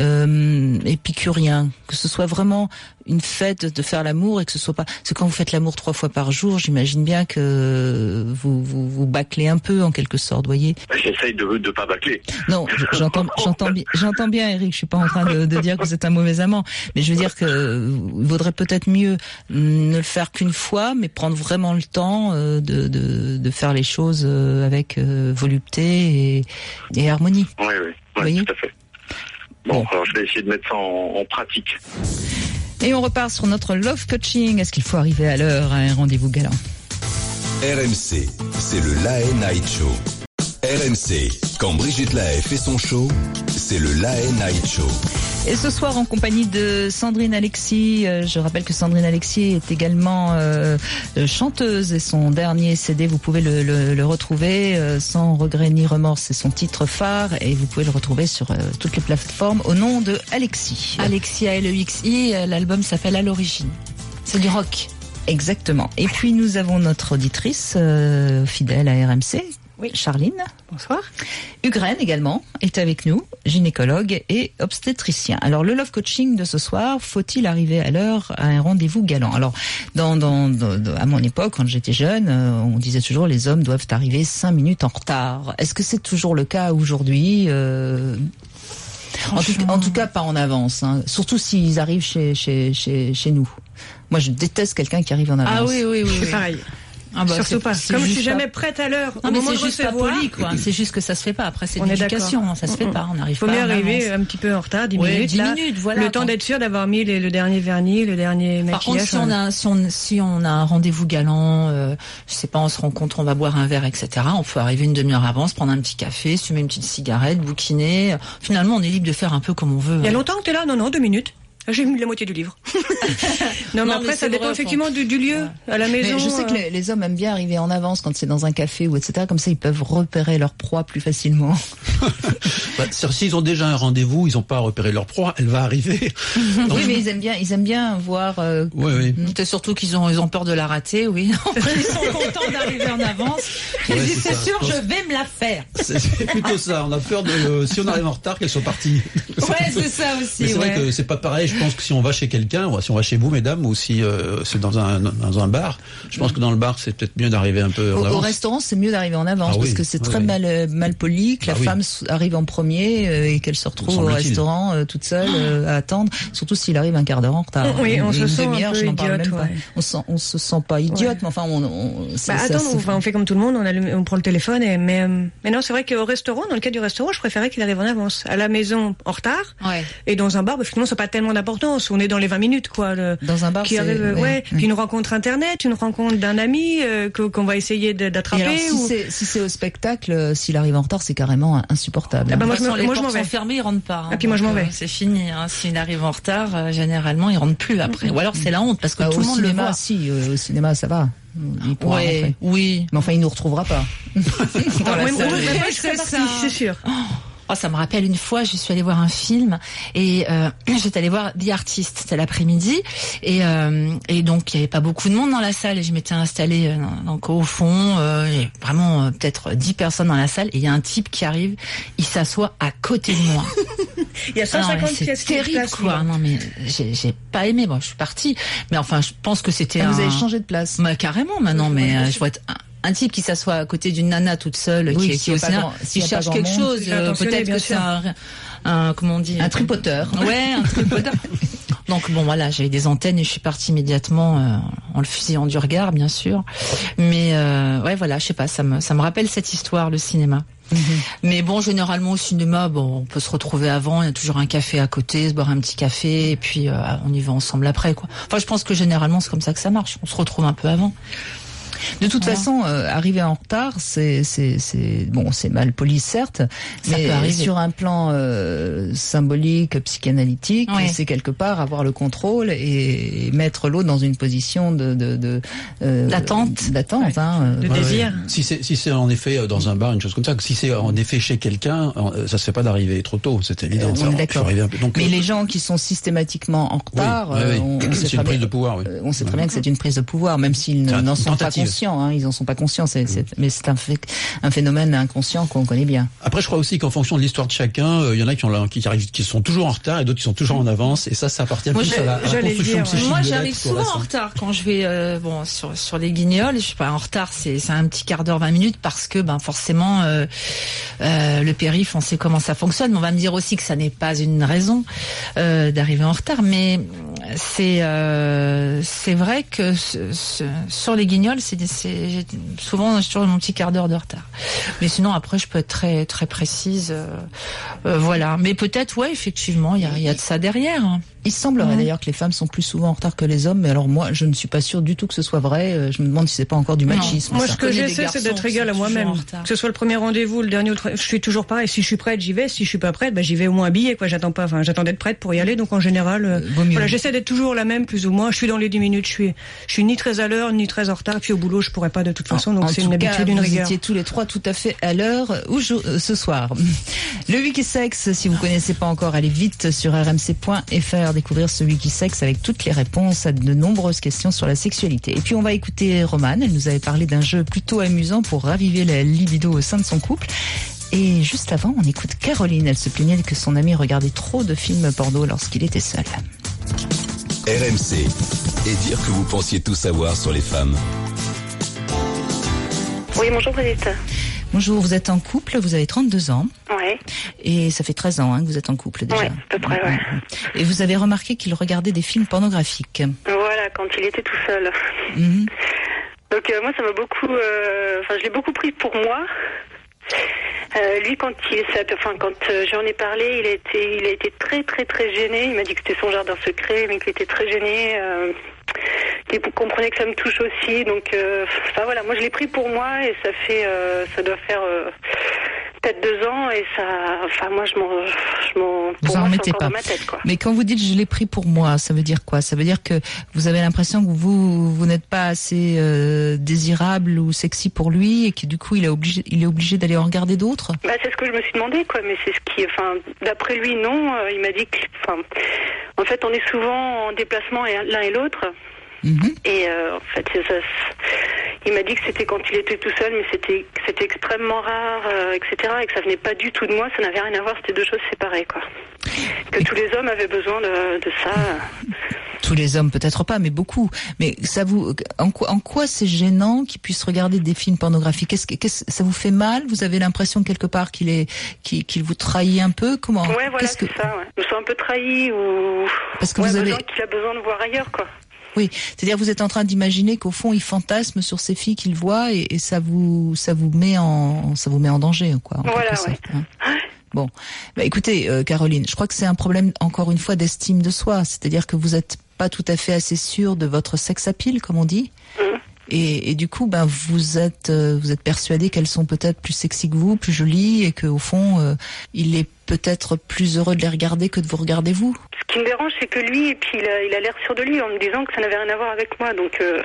euh, épicurien, que ce soit vraiment une fête de faire l'amour et que ce soit pas. Parce que quand vous faites l'amour trois fois par jour, j'imagine bien que vous vous, vous bâclez un peu en quelque sorte, voyez. J'essaye de de pas bâcler. Non, j'entends j'entends bien j'entends bien Eric. Je suis pas en train de, de dire que vous êtes un mauvais amant, mais je veux dire que il vaudrait peut-être mieux ne le faire qu'une fois, mais prendre vraiment le temps de de, de faire les choses avec volupté et, et harmonie. Oui, oui, oui, voyez tout à fait. Bon, bon, alors je vais essayer de mettre ça en, en pratique. Et on repart sur notre love coaching. Est-ce qu'il faut arriver à l'heure à un rendez-vous galant ? R M C, c'est le Lahaye Night Show. R M C, quand Brigitte Lahaye fait son show, c'est le Lahaye Night Show. Et ce soir en compagnie de Sandrine Alexis, euh, je rappelle que Sandrine Alexis est également euh, chanteuse et son dernier C D, vous pouvez le, le, le retrouver euh, sans regret ni remords, c'est son titre phare et vous pouvez le retrouver sur euh, toutes les plateformes au nom de Alexis. Alexis A L E X I, l'album s'appelle À l'origine. C'est du rock. Exactement. Et puis nous avons notre auditrice euh, fidèle à R M C. Oui. Charline. Bonsoir. Ugraine également est avec nous, gynécologue et obstétricien. Alors le love coaching de ce soir, faut-il arriver à l'heure à un rendez-vous galant ? Alors dans, dans, dans à mon époque, quand j'étais jeune, on disait toujours les hommes doivent arriver cinq minutes en retard. Est-ce que c'est toujours le cas aujourd'hui ? euh... en, tout, en tout cas pas en avance, hein. Surtout s'ils arrivent chez, chez, chez, chez nous. Moi je déteste quelqu'un qui arrive en avance. Ah oui, oui, oui. C'est pareil. Ah bah surtout pas. Comme je suis jamais pas... prête à l'heure. Non, mais c'est juste pas poli, quoi. C'est juste que ça se fait pas. Après, c'est l'éducation, ça se fait pas. On n'arrive pas. Faut mieux arriver un petit peu en retard, dix ouais, minutes. dix là, minutes, voilà. Le temps d'être sûr d'avoir mis les, le dernier vernis, le dernier maquillage. Par contre, si on a, si on, si on a un rendez-vous galant, euh, je sais pas, on se rencontre, on va boire un verre, et cetera. On peut arriver une demi-heure avant, se prendre un petit café, se fumer une petite cigarette, bouquiner. Finalement, on est libre de faire un peu comme on veut. Il y a longtemps que t'es là? Non, non, deux minutes. J'ai mis la moitié du livre. non, mais non, après, mais ça dépend vrai, effectivement du, du lieu, ouais. à la maison. Mais je sais que les, les hommes aiment bien arriver en avance quand c'est dans un café ou et cetera. Comme ça, ils peuvent repérer leur proie plus facilement. bah, s'ils ont déjà un rendez-vous, ils n'ont pas à repérer leur proie, elle va arriver. Donc, oui, mais ils aiment bien, ils aiment bien voir. Euh, oui, oui. C'est surtout qu'ils ont, ils ont peur de la rater, oui. Ils sont contents d'arriver en avance. Ils ouais, disent, c'est, c'est sûr, je vais me la faire. C'est, c'est plutôt ça. On a peur de, euh, si on arrive en retard, qu'elle soit partie. Ouais, c'est ça aussi. Mais c'est ouais. vrai que c'est pas pareil. Je pense que si on va chez quelqu'un, si on va chez vous, mesdames, ou si euh, c'est dans un dans un bar, je pense que dans le bar, c'est peut-être mieux d'arriver un peu en au, avance. Au restaurant, c'est mieux d'arriver en avance ah, parce oui. que c'est oui, très oui. mal mal poli que ah, la oui. femme arrive en premier euh, et qu'elle se retrouve au restaurant euh, toute seule euh, à attendre. Surtout s'il arrive un quart d'heure en retard. Oui, on une, se une sent demi-heure, un peu je n'en parle idiote, même ouais. pas. On se, on se sent pas idiote, ouais. mais enfin, on. on bah, attends, on, enfin, on fait comme tout le monde, on, allume, on prend le téléphone et mais mais non, c'est vrai qu'au restaurant, dans le cas du restaurant, je préférais qu'il arrive en avance. À la maison, en retard. Ouais. Et dans un bar, bah, finalement, ça n'a pas tellement d'importance. On est dans les vingt minutes, quoi. Le, dans un bar, qui c'est... arrive, ouais. ouais. Puis une rencontre internet, une rencontre d'un ami euh, qu'on va essayer d'attraper. Et alors, si, ou... c'est, si c'est au spectacle, euh, s'il arrive en retard, c'est carrément insupportable. Ah bah, moi, je, les moi, portes je m'en vais. sont fermées, il rentre pas. Hein, ah puis moi, je m'en vais. Euh, c'est fini. Hein. S'il arrive en retard, euh, généralement, il rentre plus après. Ou alors, c'est la honte parce que bah, tout le monde cinéma, le voit. Si, euh, au cinéma, ça va. Il pourra ouais, rentrer. Oui. Mais enfin, il nous retrouvera pas. Dans la salle. C'est ça. C'est sûr. Oh, ça me rappelle une fois, je suis allée voir un film et euh, j'étais allée voir The Artist, c'était l'après-midi et euh, et donc il y avait pas beaucoup de monde dans la salle et je m'étais installée euh, donc au fond, euh, il y a vraiment euh, peut-être dix personnes dans la salle et il y a un type qui arrive, il s'assoit à côté de moi. Il y a cent cinquante ah, pièces. C'est terrible place, quoi. Non mais j'ai, j'ai pas aimé. Bon, je suis partie, mais enfin je pense que c'était. Ah, un... Vous avez changé de place. Bah, carrément maintenant, mais euh, je vois être. Un... Un type qui s'assoit à côté d'une nana toute seule, oui, qui, qui, est grand, qui cherche quelque monde, chose, euh, peut-être que c'est un, un, comment on dit, un tripoteur. Ouais, un tripoteur. Donc bon voilà, j'avais des antennes et je suis partie immédiatement euh, en le fusillant du regard, bien sûr. Mais euh, ouais, voilà, je sais pas, ça me ça me rappelle cette histoire, le cinéma. Mm-hmm. Mais bon, généralement au cinéma, bon, on peut se retrouver avant, il y a toujours un café à côté, se boire un petit café et puis euh, on y va ensemble après, quoi. Enfin, je pense que généralement c'est comme ça que ça marche. On se retrouve un peu avant. De toute voilà. façon, euh, arriver en retard, c'est, c'est, c'est bon, c'est mal poli certes, ça mais sur un plan euh, symbolique, psychanalytique, ouais. c'est quelque part avoir le contrôle et, et mettre l'autre dans une position de, de, de euh, d'attente, d'attente, ouais. hein, de ouais, désir. Ouais. Si c'est si c'est en effet dans un bar, une chose comme ça, si c'est en effet chez quelqu'un, ça se fait pas d'arriver trop tôt, c'est évident. Euh, ça, on est d'accord. Un peu, donc, mais euh, les gens qui sont systématiquement en retard, oui, oui, oui. on, on c'est une prise bien, de pouvoir. Oui. On sait très bien que c'est une prise de pouvoir, même s'ils n'en sont pas conscients. Hein, ils en sont pas conscients, c'est, c'est, mais c'est un, fait, un phénomène inconscient qu'on connaît bien. Après, je crois aussi qu'en fonction de l'histoire de chacun, il euh, y en a qui, ont, qui, arrivent, qui sont toujours en retard et d'autres qui sont toujours en avance, et ça, ça appartient moi, plus à la, à la construction dire, psychique. Moi, j'arrive souvent en retard quand je vais euh, bon sur sur les Guignols. Je suis pas en retard, c'est c'est un petit quart d'heure, vingt minutes, parce que ben forcément euh, euh, le périph', on sait comment ça fonctionne. Mais on va me dire aussi que ça n'est pas une raison euh, d'arriver en retard, mais c'est euh, c'est vrai que ce, ce, sur les Guignols, c'est, c'est j'ai, souvent j'ai toujours mon petit quart d'heure de retard. Mais sinon après je peux être très très précise, euh, euh, voilà. Mais peut-être ouais effectivement il y a, y a de ça derrière. Hein. Il semblerait mmh. d'ailleurs que les femmes sont plus souvent en retard que les hommes, mais alors moi je ne suis pas sûre du tout que ce soit vrai. Je me demande si c'est pas encore du machisme. Non. Moi ça. ce que j'essaie c'est d'être égale à moi-même. Que ce soit le premier rendez-vous, le dernier, je suis toujours pareil. Si je suis prête, j'y vais. Si je suis pas prête, bah j'y vais au moins habillée quoi. J'attends pas, enfin j'attends d'être prête pour y aller. Donc en général, euh, voilà, j'essaie d'être toujours la même plus ou moins. Je suis dans les dix minutes. Je suis, je suis ni très à l'heure ni très en retard. Puis au boulot je pourrais pas de toute façon. Donc en c'est une cas, habitude, une rigueur. Vous étiez tous les trois tout à fait à l'heure ou euh, ce soir. Le Wikisex, si vous connaissez pas encore, allez vite sur r m c point f r découvrir ce Wikisex avec toutes les réponses à de nombreuses questions sur la sexualité. Et puis on va écouter Romane, elle nous avait parlé d'un jeu plutôt amusant pour raviver la libido au sein de son couple. Et juste avant, on écoute Caroline, elle se plaignait que son ami regardait trop de films porno lorsqu'il était seul. R M C, et dire que vous pensiez tout savoir sur les femmes. Oui, bonjour Brigitte. Bonjour, vous êtes en couple, vous avez trente-deux ans. Ouais. Et ça fait treize ans hein, que vous êtes en couple déjà. Ouais, à peu près, ouais. Et vous avez remarqué qu'il regardait des films pornographiques. Voilà, quand il était tout seul. Mm-hmm. Donc euh, moi, ça m'a beaucoup... Euh, enfin, je l'ai beaucoup pris pour moi. Euh, lui, quand il, enfin, quand euh, j'en ai parlé, il a été, il a été très, très, très gêné. Il m'a dit que c'était son jardin secret, mais qu'il était très gêné. Euh, qu'il comprenait que ça me touche aussi. Donc, euh, enfin voilà, moi je l'ai pris pour moi et ça fait, euh, ça doit faire euh, peut-être deux ans et ça, enfin moi je m'en, je m'en, vous pour en moi, mettez c'est encore pas. dans ma tête, quoi. Mais quand vous dites je l'ai pris pour moi, ça veut dire quoi? Ça veut dire que vous avez l'impression que vous vous n'êtes pas assez euh, désirable ou sexy pour lui et que du coup il est obligé, il est obligé d'aller en regarder d'autres. Bah c'est ce que je me suis demandé, quoi. Mais c'est ce qui, enfin d'après lui non, euh, il m'a dit que, enfin, en fait on est souvent en déplacement l'un et l'autre. Mmh. Et euh, en fait, c'est ça, c'est... il m'a dit que c'était quand il était tout seul, mais c'était, c'était extrêmement rare, euh, et cetera. Et que ça venait pas du tout de moi, ça n'avait rien à voir, c'était deux choses séparées, quoi. Que tous les hommes avaient besoin de, de ça. Tous les hommes, peut-être pas, mais beaucoup. Mais ça vous, en quoi, en quoi c'est gênant qu'il puisse regarder des films pornographiques? Qu'est-ce que, qu'est-ce, ça vous fait mal? Vous avez l'impression quelque part qu'il est, qu'il, qu'il vous trahit un peu? Comment? Ouais, voilà, qu'est-ce c'est que... ça. Ouais. Je me sens un peu trahi ou parce que ouais, vous avez besoin qu'il a besoin de voir ailleurs, quoi. Oui, c'est-à-dire vous êtes en train d'imaginer qu'au fond il fantasme sur ces filles qu'il voit et, et ça vous ça vous met en ça vous met en danger, quoi. En voilà, quelque ouais. sorte, hein. Bon, bah écoutez, euh, Caroline, je crois que c'est un problème encore une fois d'estime de soi, c'est-à-dire que vous êtes pas tout à fait assez sûre de votre sex appeal, comme on dit. Mmh. Et, et du coup, ben vous êtes euh, vous êtes persuadé qu'elles sont peut-être plus sexy que vous, plus jolies, et qu'au fond, euh, il est peut-être plus heureux de les regarder que de vous regarder vous. Ce qui me dérange, c'est que lui, et puis il a, il a l'air sûr de lui en me disant que ça n'avait rien à voir avec moi. Donc, euh,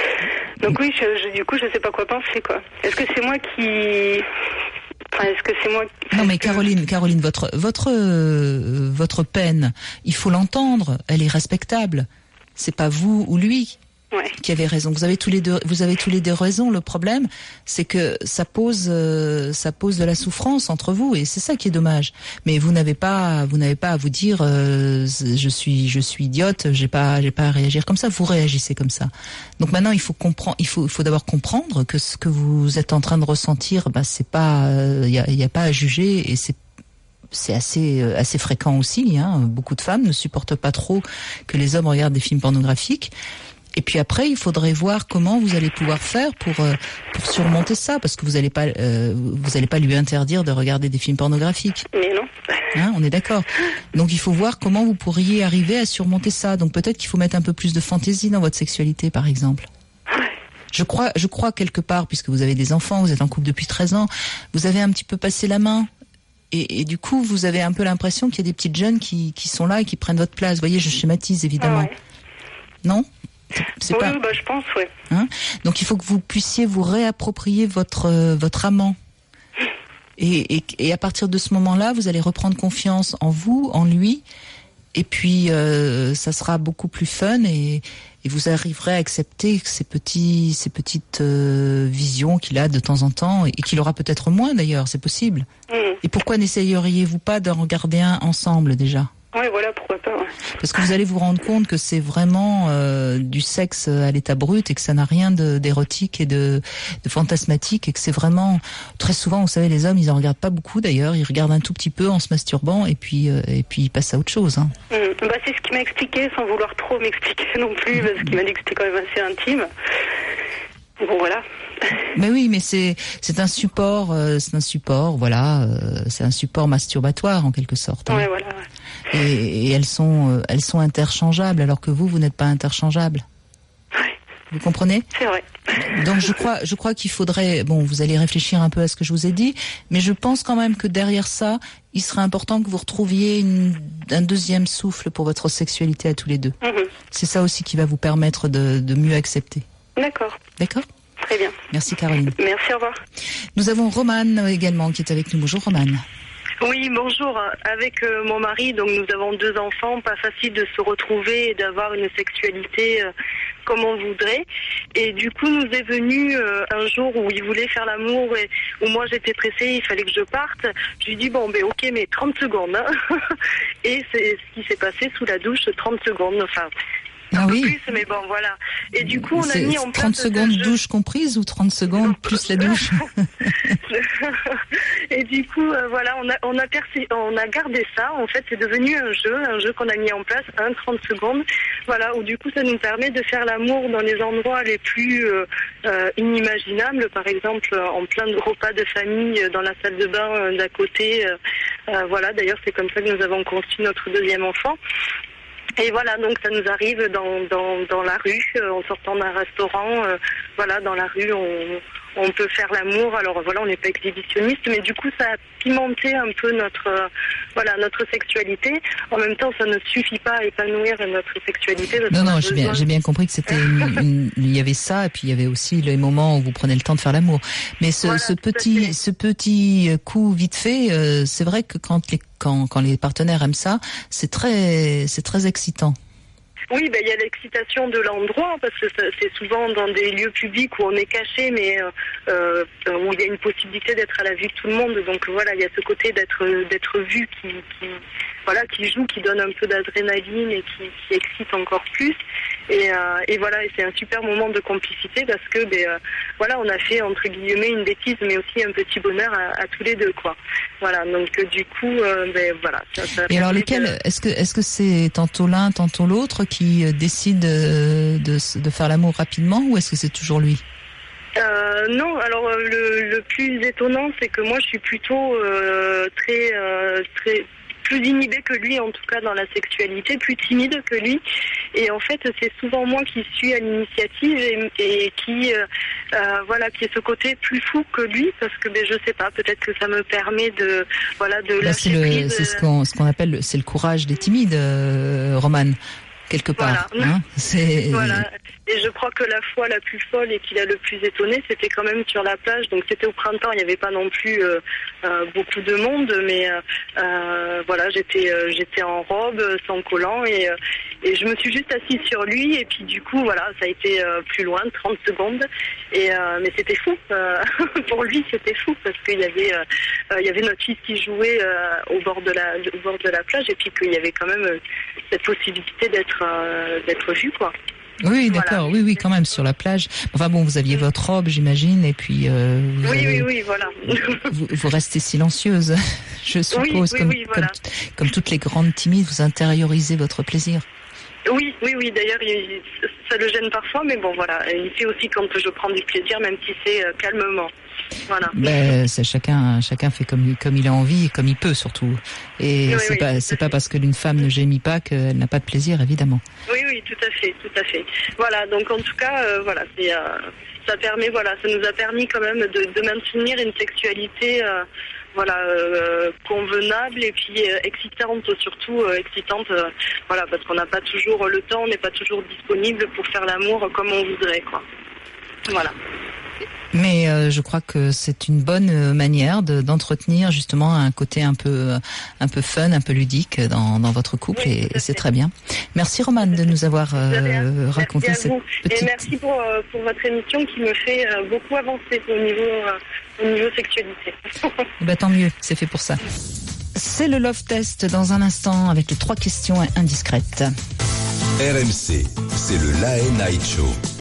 donc oui, je, je, du coup, je sais pas quoi penser, quoi. Est-ce que c'est moi qui, enfin, est-ce que c'est moi qui... Non, mais Caroline, Caroline, votre votre euh, votre peine, il faut l'entendre. Elle est respectable. C'est pas vous ou lui. Ouais. Qui avait raison. Vous avez tous les deux, vous avez tous les deux raison. Le problème, c'est que ça pose, euh, ça pose de la souffrance entre vous, et c'est ça qui est dommage. Mais vous n'avez pas, vous n'avez pas à vous dire, euh, je suis, je suis idiote, j'ai pas, j'ai pas à réagir comme ça. Vous réagissez comme ça. Donc maintenant, il faut comprendre, il faut, il faut d'abord comprendre que ce que vous êtes en train de ressentir, bah c'est pas, il y a, y a pas à juger, et c'est c'est assez assez fréquent aussi. Hein. Beaucoup de femmes ne supportent pas trop que les hommes regardent des films pornographiques. Et puis après, il faudrait voir comment vous allez pouvoir faire pour euh, pour surmonter ça, parce que vous allez pas euh, vous allez pas lui interdire de regarder des films pornographiques. Mais non. Hein, on est d'accord. Donc il faut voir comment vous pourriez arriver à surmonter ça. Donc peut-être qu'il faut mettre un peu plus de fantaisie dans votre sexualité, par exemple. Je crois, je crois quelque part, puisque vous avez des enfants, vous êtes en couple depuis treize ans, vous avez un petit peu passé la main. Et, et du coup, vous avez un peu l'impression qu'il y a des petites jeunes qui, qui sont là et qui prennent votre place. Vous voyez, je schématise évidemment. Ah ouais. Non ? C'est, c'est oui, pas... bah, je pense, oui. Hein ? Donc il faut que vous puissiez vous réapproprier votre, euh, votre amant. Et, et, et à partir de ce moment-là, vous allez reprendre confiance en vous, en lui. Et puis, euh, ça sera beaucoup plus fun et, et vous arriverez à accepter ces, petits, ces petites euh, visions qu'il a de temps en temps et qu'il aura peut-être moins d'ailleurs, c'est possible. Mmh. Et pourquoi n'essayeriez-vous pas d'en regarder un ensemble déjà ? Oui, voilà, pourquoi pas. Ouais. Parce que vous allez vous rendre compte que c'est vraiment euh, du sexe à l'état brut et que ça n'a rien de, d'érotique et de, de fantasmatique et que c'est vraiment... Très souvent, vous savez, les hommes, ils en regardent pas beaucoup d'ailleurs, ils regardent un tout petit peu en se masturbant et puis, euh, et puis ils passent à autre chose. Hein. Mmh. Bah, c'est ce qu'il m'a expliqué, sans vouloir trop m'expliquer non plus, parce qu'il m'a dit que c'était quand même assez intime. Bon, voilà. Mais oui, mais c'est c'est un support, euh, c'est un support, voilà, euh, c'est un support masturbatoire en quelque sorte. Hein. Ouais, voilà. Ouais. Et, et elles sont euh, elles sont interchangeables, alors que vous vous n'êtes pas interchangeable. Ouais. Vous comprenez ? C'est vrai. Donc je crois je crois qu'il faudrait, bon, vous allez réfléchir un peu à ce que je vous ai dit, mais je pense quand même que derrière ça, il serait important que vous retrouviez une, un deuxième souffle pour votre sexualité à tous les deux. Mm-hmm. C'est ça aussi qui va vous permettre de, de mieux accepter. D'accord. D'accord ? Très bien. Merci Caroline. Merci, au revoir. Nous avons Romane également qui est avec nous. Bonjour Romane. Oui, bonjour. Avec euh, mon mari, donc nous avons deux enfants, pas facile de se retrouver et d'avoir une sexualité euh, comme on voudrait. Et du coup, nous est venu euh, un jour où il voulait faire l'amour et où moi j'étais pressée, il fallait que je parte. Je lui ai dit, bon, ben ok, mais trente secondes. Hein. Et c'est ce qui s'est passé sous la douche, trente secondes. Enfin, un ah peu oui. plus, mais bon, voilà. Et du coup, on c'est a mis en place... trente secondes jeu... douche comprise ou trente secondes plus la douche? Et du coup, euh, voilà, on a, on, a percé, on a gardé ça. En fait, c'est devenu un jeu, un jeu qu'on a mis en place, un trente secondes. Voilà, où du coup, ça nous permet de faire l'amour dans les endroits les plus euh, euh, inimaginables. Par exemple, en plein de repas de famille, dans la salle de bain euh, d'à côté. Euh, euh, voilà, d'ailleurs, c'est comme ça que nous avons conçu notre deuxième enfant. Et voilà, donc ça nous arrive dans dans dans la rue, euh, en sortant d'un restaurant, euh, voilà, dans la rue, on on peut faire l'amour. Alors voilà, on n'est pas exhibitionniste, mais du coup, ça a pimenté un peu notre, euh, voilà, notre sexualité. En même temps, ça ne suffit pas à épanouir notre sexualité. Non, non, j'ai bien, j'ai bien compris que c'était, une, une, il y avait ça, et puis il y avait aussi les moments où vous prenez le temps de faire l'amour. Mais ce, voilà, ce petit, ce petit coup vite fait, euh, c'est vrai que quand les, quand, quand les partenaires aiment ça, c'est très, c'est très excitant. Oui, ben il y a l'excitation de l'endroit parce que c'est souvent dans des lieux publics où on est caché, mais euh, où il y a une possibilité d'être à la vue de tout le monde. Donc voilà, il y a ce côté d'être d'être vu qui, qui voilà qui joue, qui donne un peu d'adrénaline et qui, qui excite encore plus. Et, euh, et voilà, et c'est un super moment de complicité parce que ben euh, voilà, on a fait entre guillemets une bêtise, mais aussi un petit bonheur à, à tous les deux, quoi. Voilà, donc euh, du coup, euh, ben voilà. Ça, ça et alors lequel de... est-ce que est-ce que c'est tantôt l'un, tantôt l'autre qui décide de, de, de faire l'amour rapidement, ou est-ce que c'est toujours lui? Euh, non, alors le, le plus étonnant, c'est que moi je suis plutôt euh, très euh, très plus inhibée que lui, en tout cas dans la sexualité, plus timide que lui. Et en fait, c'est souvent moi qui suis à l'initiative et, et qui, euh, euh, voilà, qui est ce côté plus fou que lui, parce que, ben, je sais pas, peut-être que ça me permet de, voilà, de Là, lâcher c'est le, prise. C'est ce qu'on, ce qu'on appelle, c'est le courage des timides, euh, Romane. Quelque part. Voilà. Hein, c'est... voilà. Et je crois que la fois la plus folle et qui l'a le plus étonné, c'était quand même sur la plage. Donc c'était au printemps, il n'y avait pas non plus euh, euh, beaucoup de monde, mais euh, voilà, j'étais euh, j'étais en robe, sans collant, et euh, et je me suis juste assise sur lui. Et puis du coup, voilà, ça a été euh, plus loin, trente secondes. Et euh, mais c'était fou. Euh, pour lui, c'était fou parce qu'il y avait euh, il y avait notre fils qui jouait euh, au bord de la au bord de la plage, et puis qu'il y avait quand même euh, cette possibilité d'être euh, d'être vu, quoi. Oui, d'accord, voilà. oui, oui, quand même, sur la plage. Enfin bon, vous aviez votre robe, j'imagine, et puis... Euh, vous oui, avez... oui, oui, voilà. vous, vous restez silencieuse, je suppose, oui, oui, comme, oui, voilà. comme, comme toutes les grandes timides, vous intériorisez votre plaisir. Oui, oui, oui, d'ailleurs, il, ça le gêne parfois, mais bon, voilà, il sait aussi quand je prends du plaisir, même si c'est euh, calmement. Voilà. Ben, c'est chacun, chacun fait comme, comme il a envie et comme il peut surtout. Et oui, c'est oui, pas, c'est pas parce que une femme ne gémit pas qu'elle n'a pas de plaisir, évidemment. Oui, oui, tout à fait, tout à fait. Voilà, donc en tout cas, euh, voilà, c'est, euh, ça permet, voilà, ça nous a permis quand même de, de maintenir une sexualité, euh, voilà, euh, convenable et puis euh, excitante, surtout euh, excitante, euh, voilà, parce qu'on n'a pas toujours le temps, on n'est pas toujours disponible pour faire l'amour comme on voudrait, quoi. Voilà. Mais euh, je crois que c'est une bonne manière de, d'entretenir justement un côté un peu, un peu fun, un peu ludique dans, dans votre couple, oui, et, et c'est très bien. Merci Romane de nous avoir euh, raconté cette petite... Et merci pour, euh, pour votre émission qui me fait euh, beaucoup avancer au niveau, euh, au niveau sexualité. Ben, tant mieux, c'est fait pour ça. C'est le Love Test dans un instant avec les trois questions indiscrètes. R M C, c'est le Lae Night Show.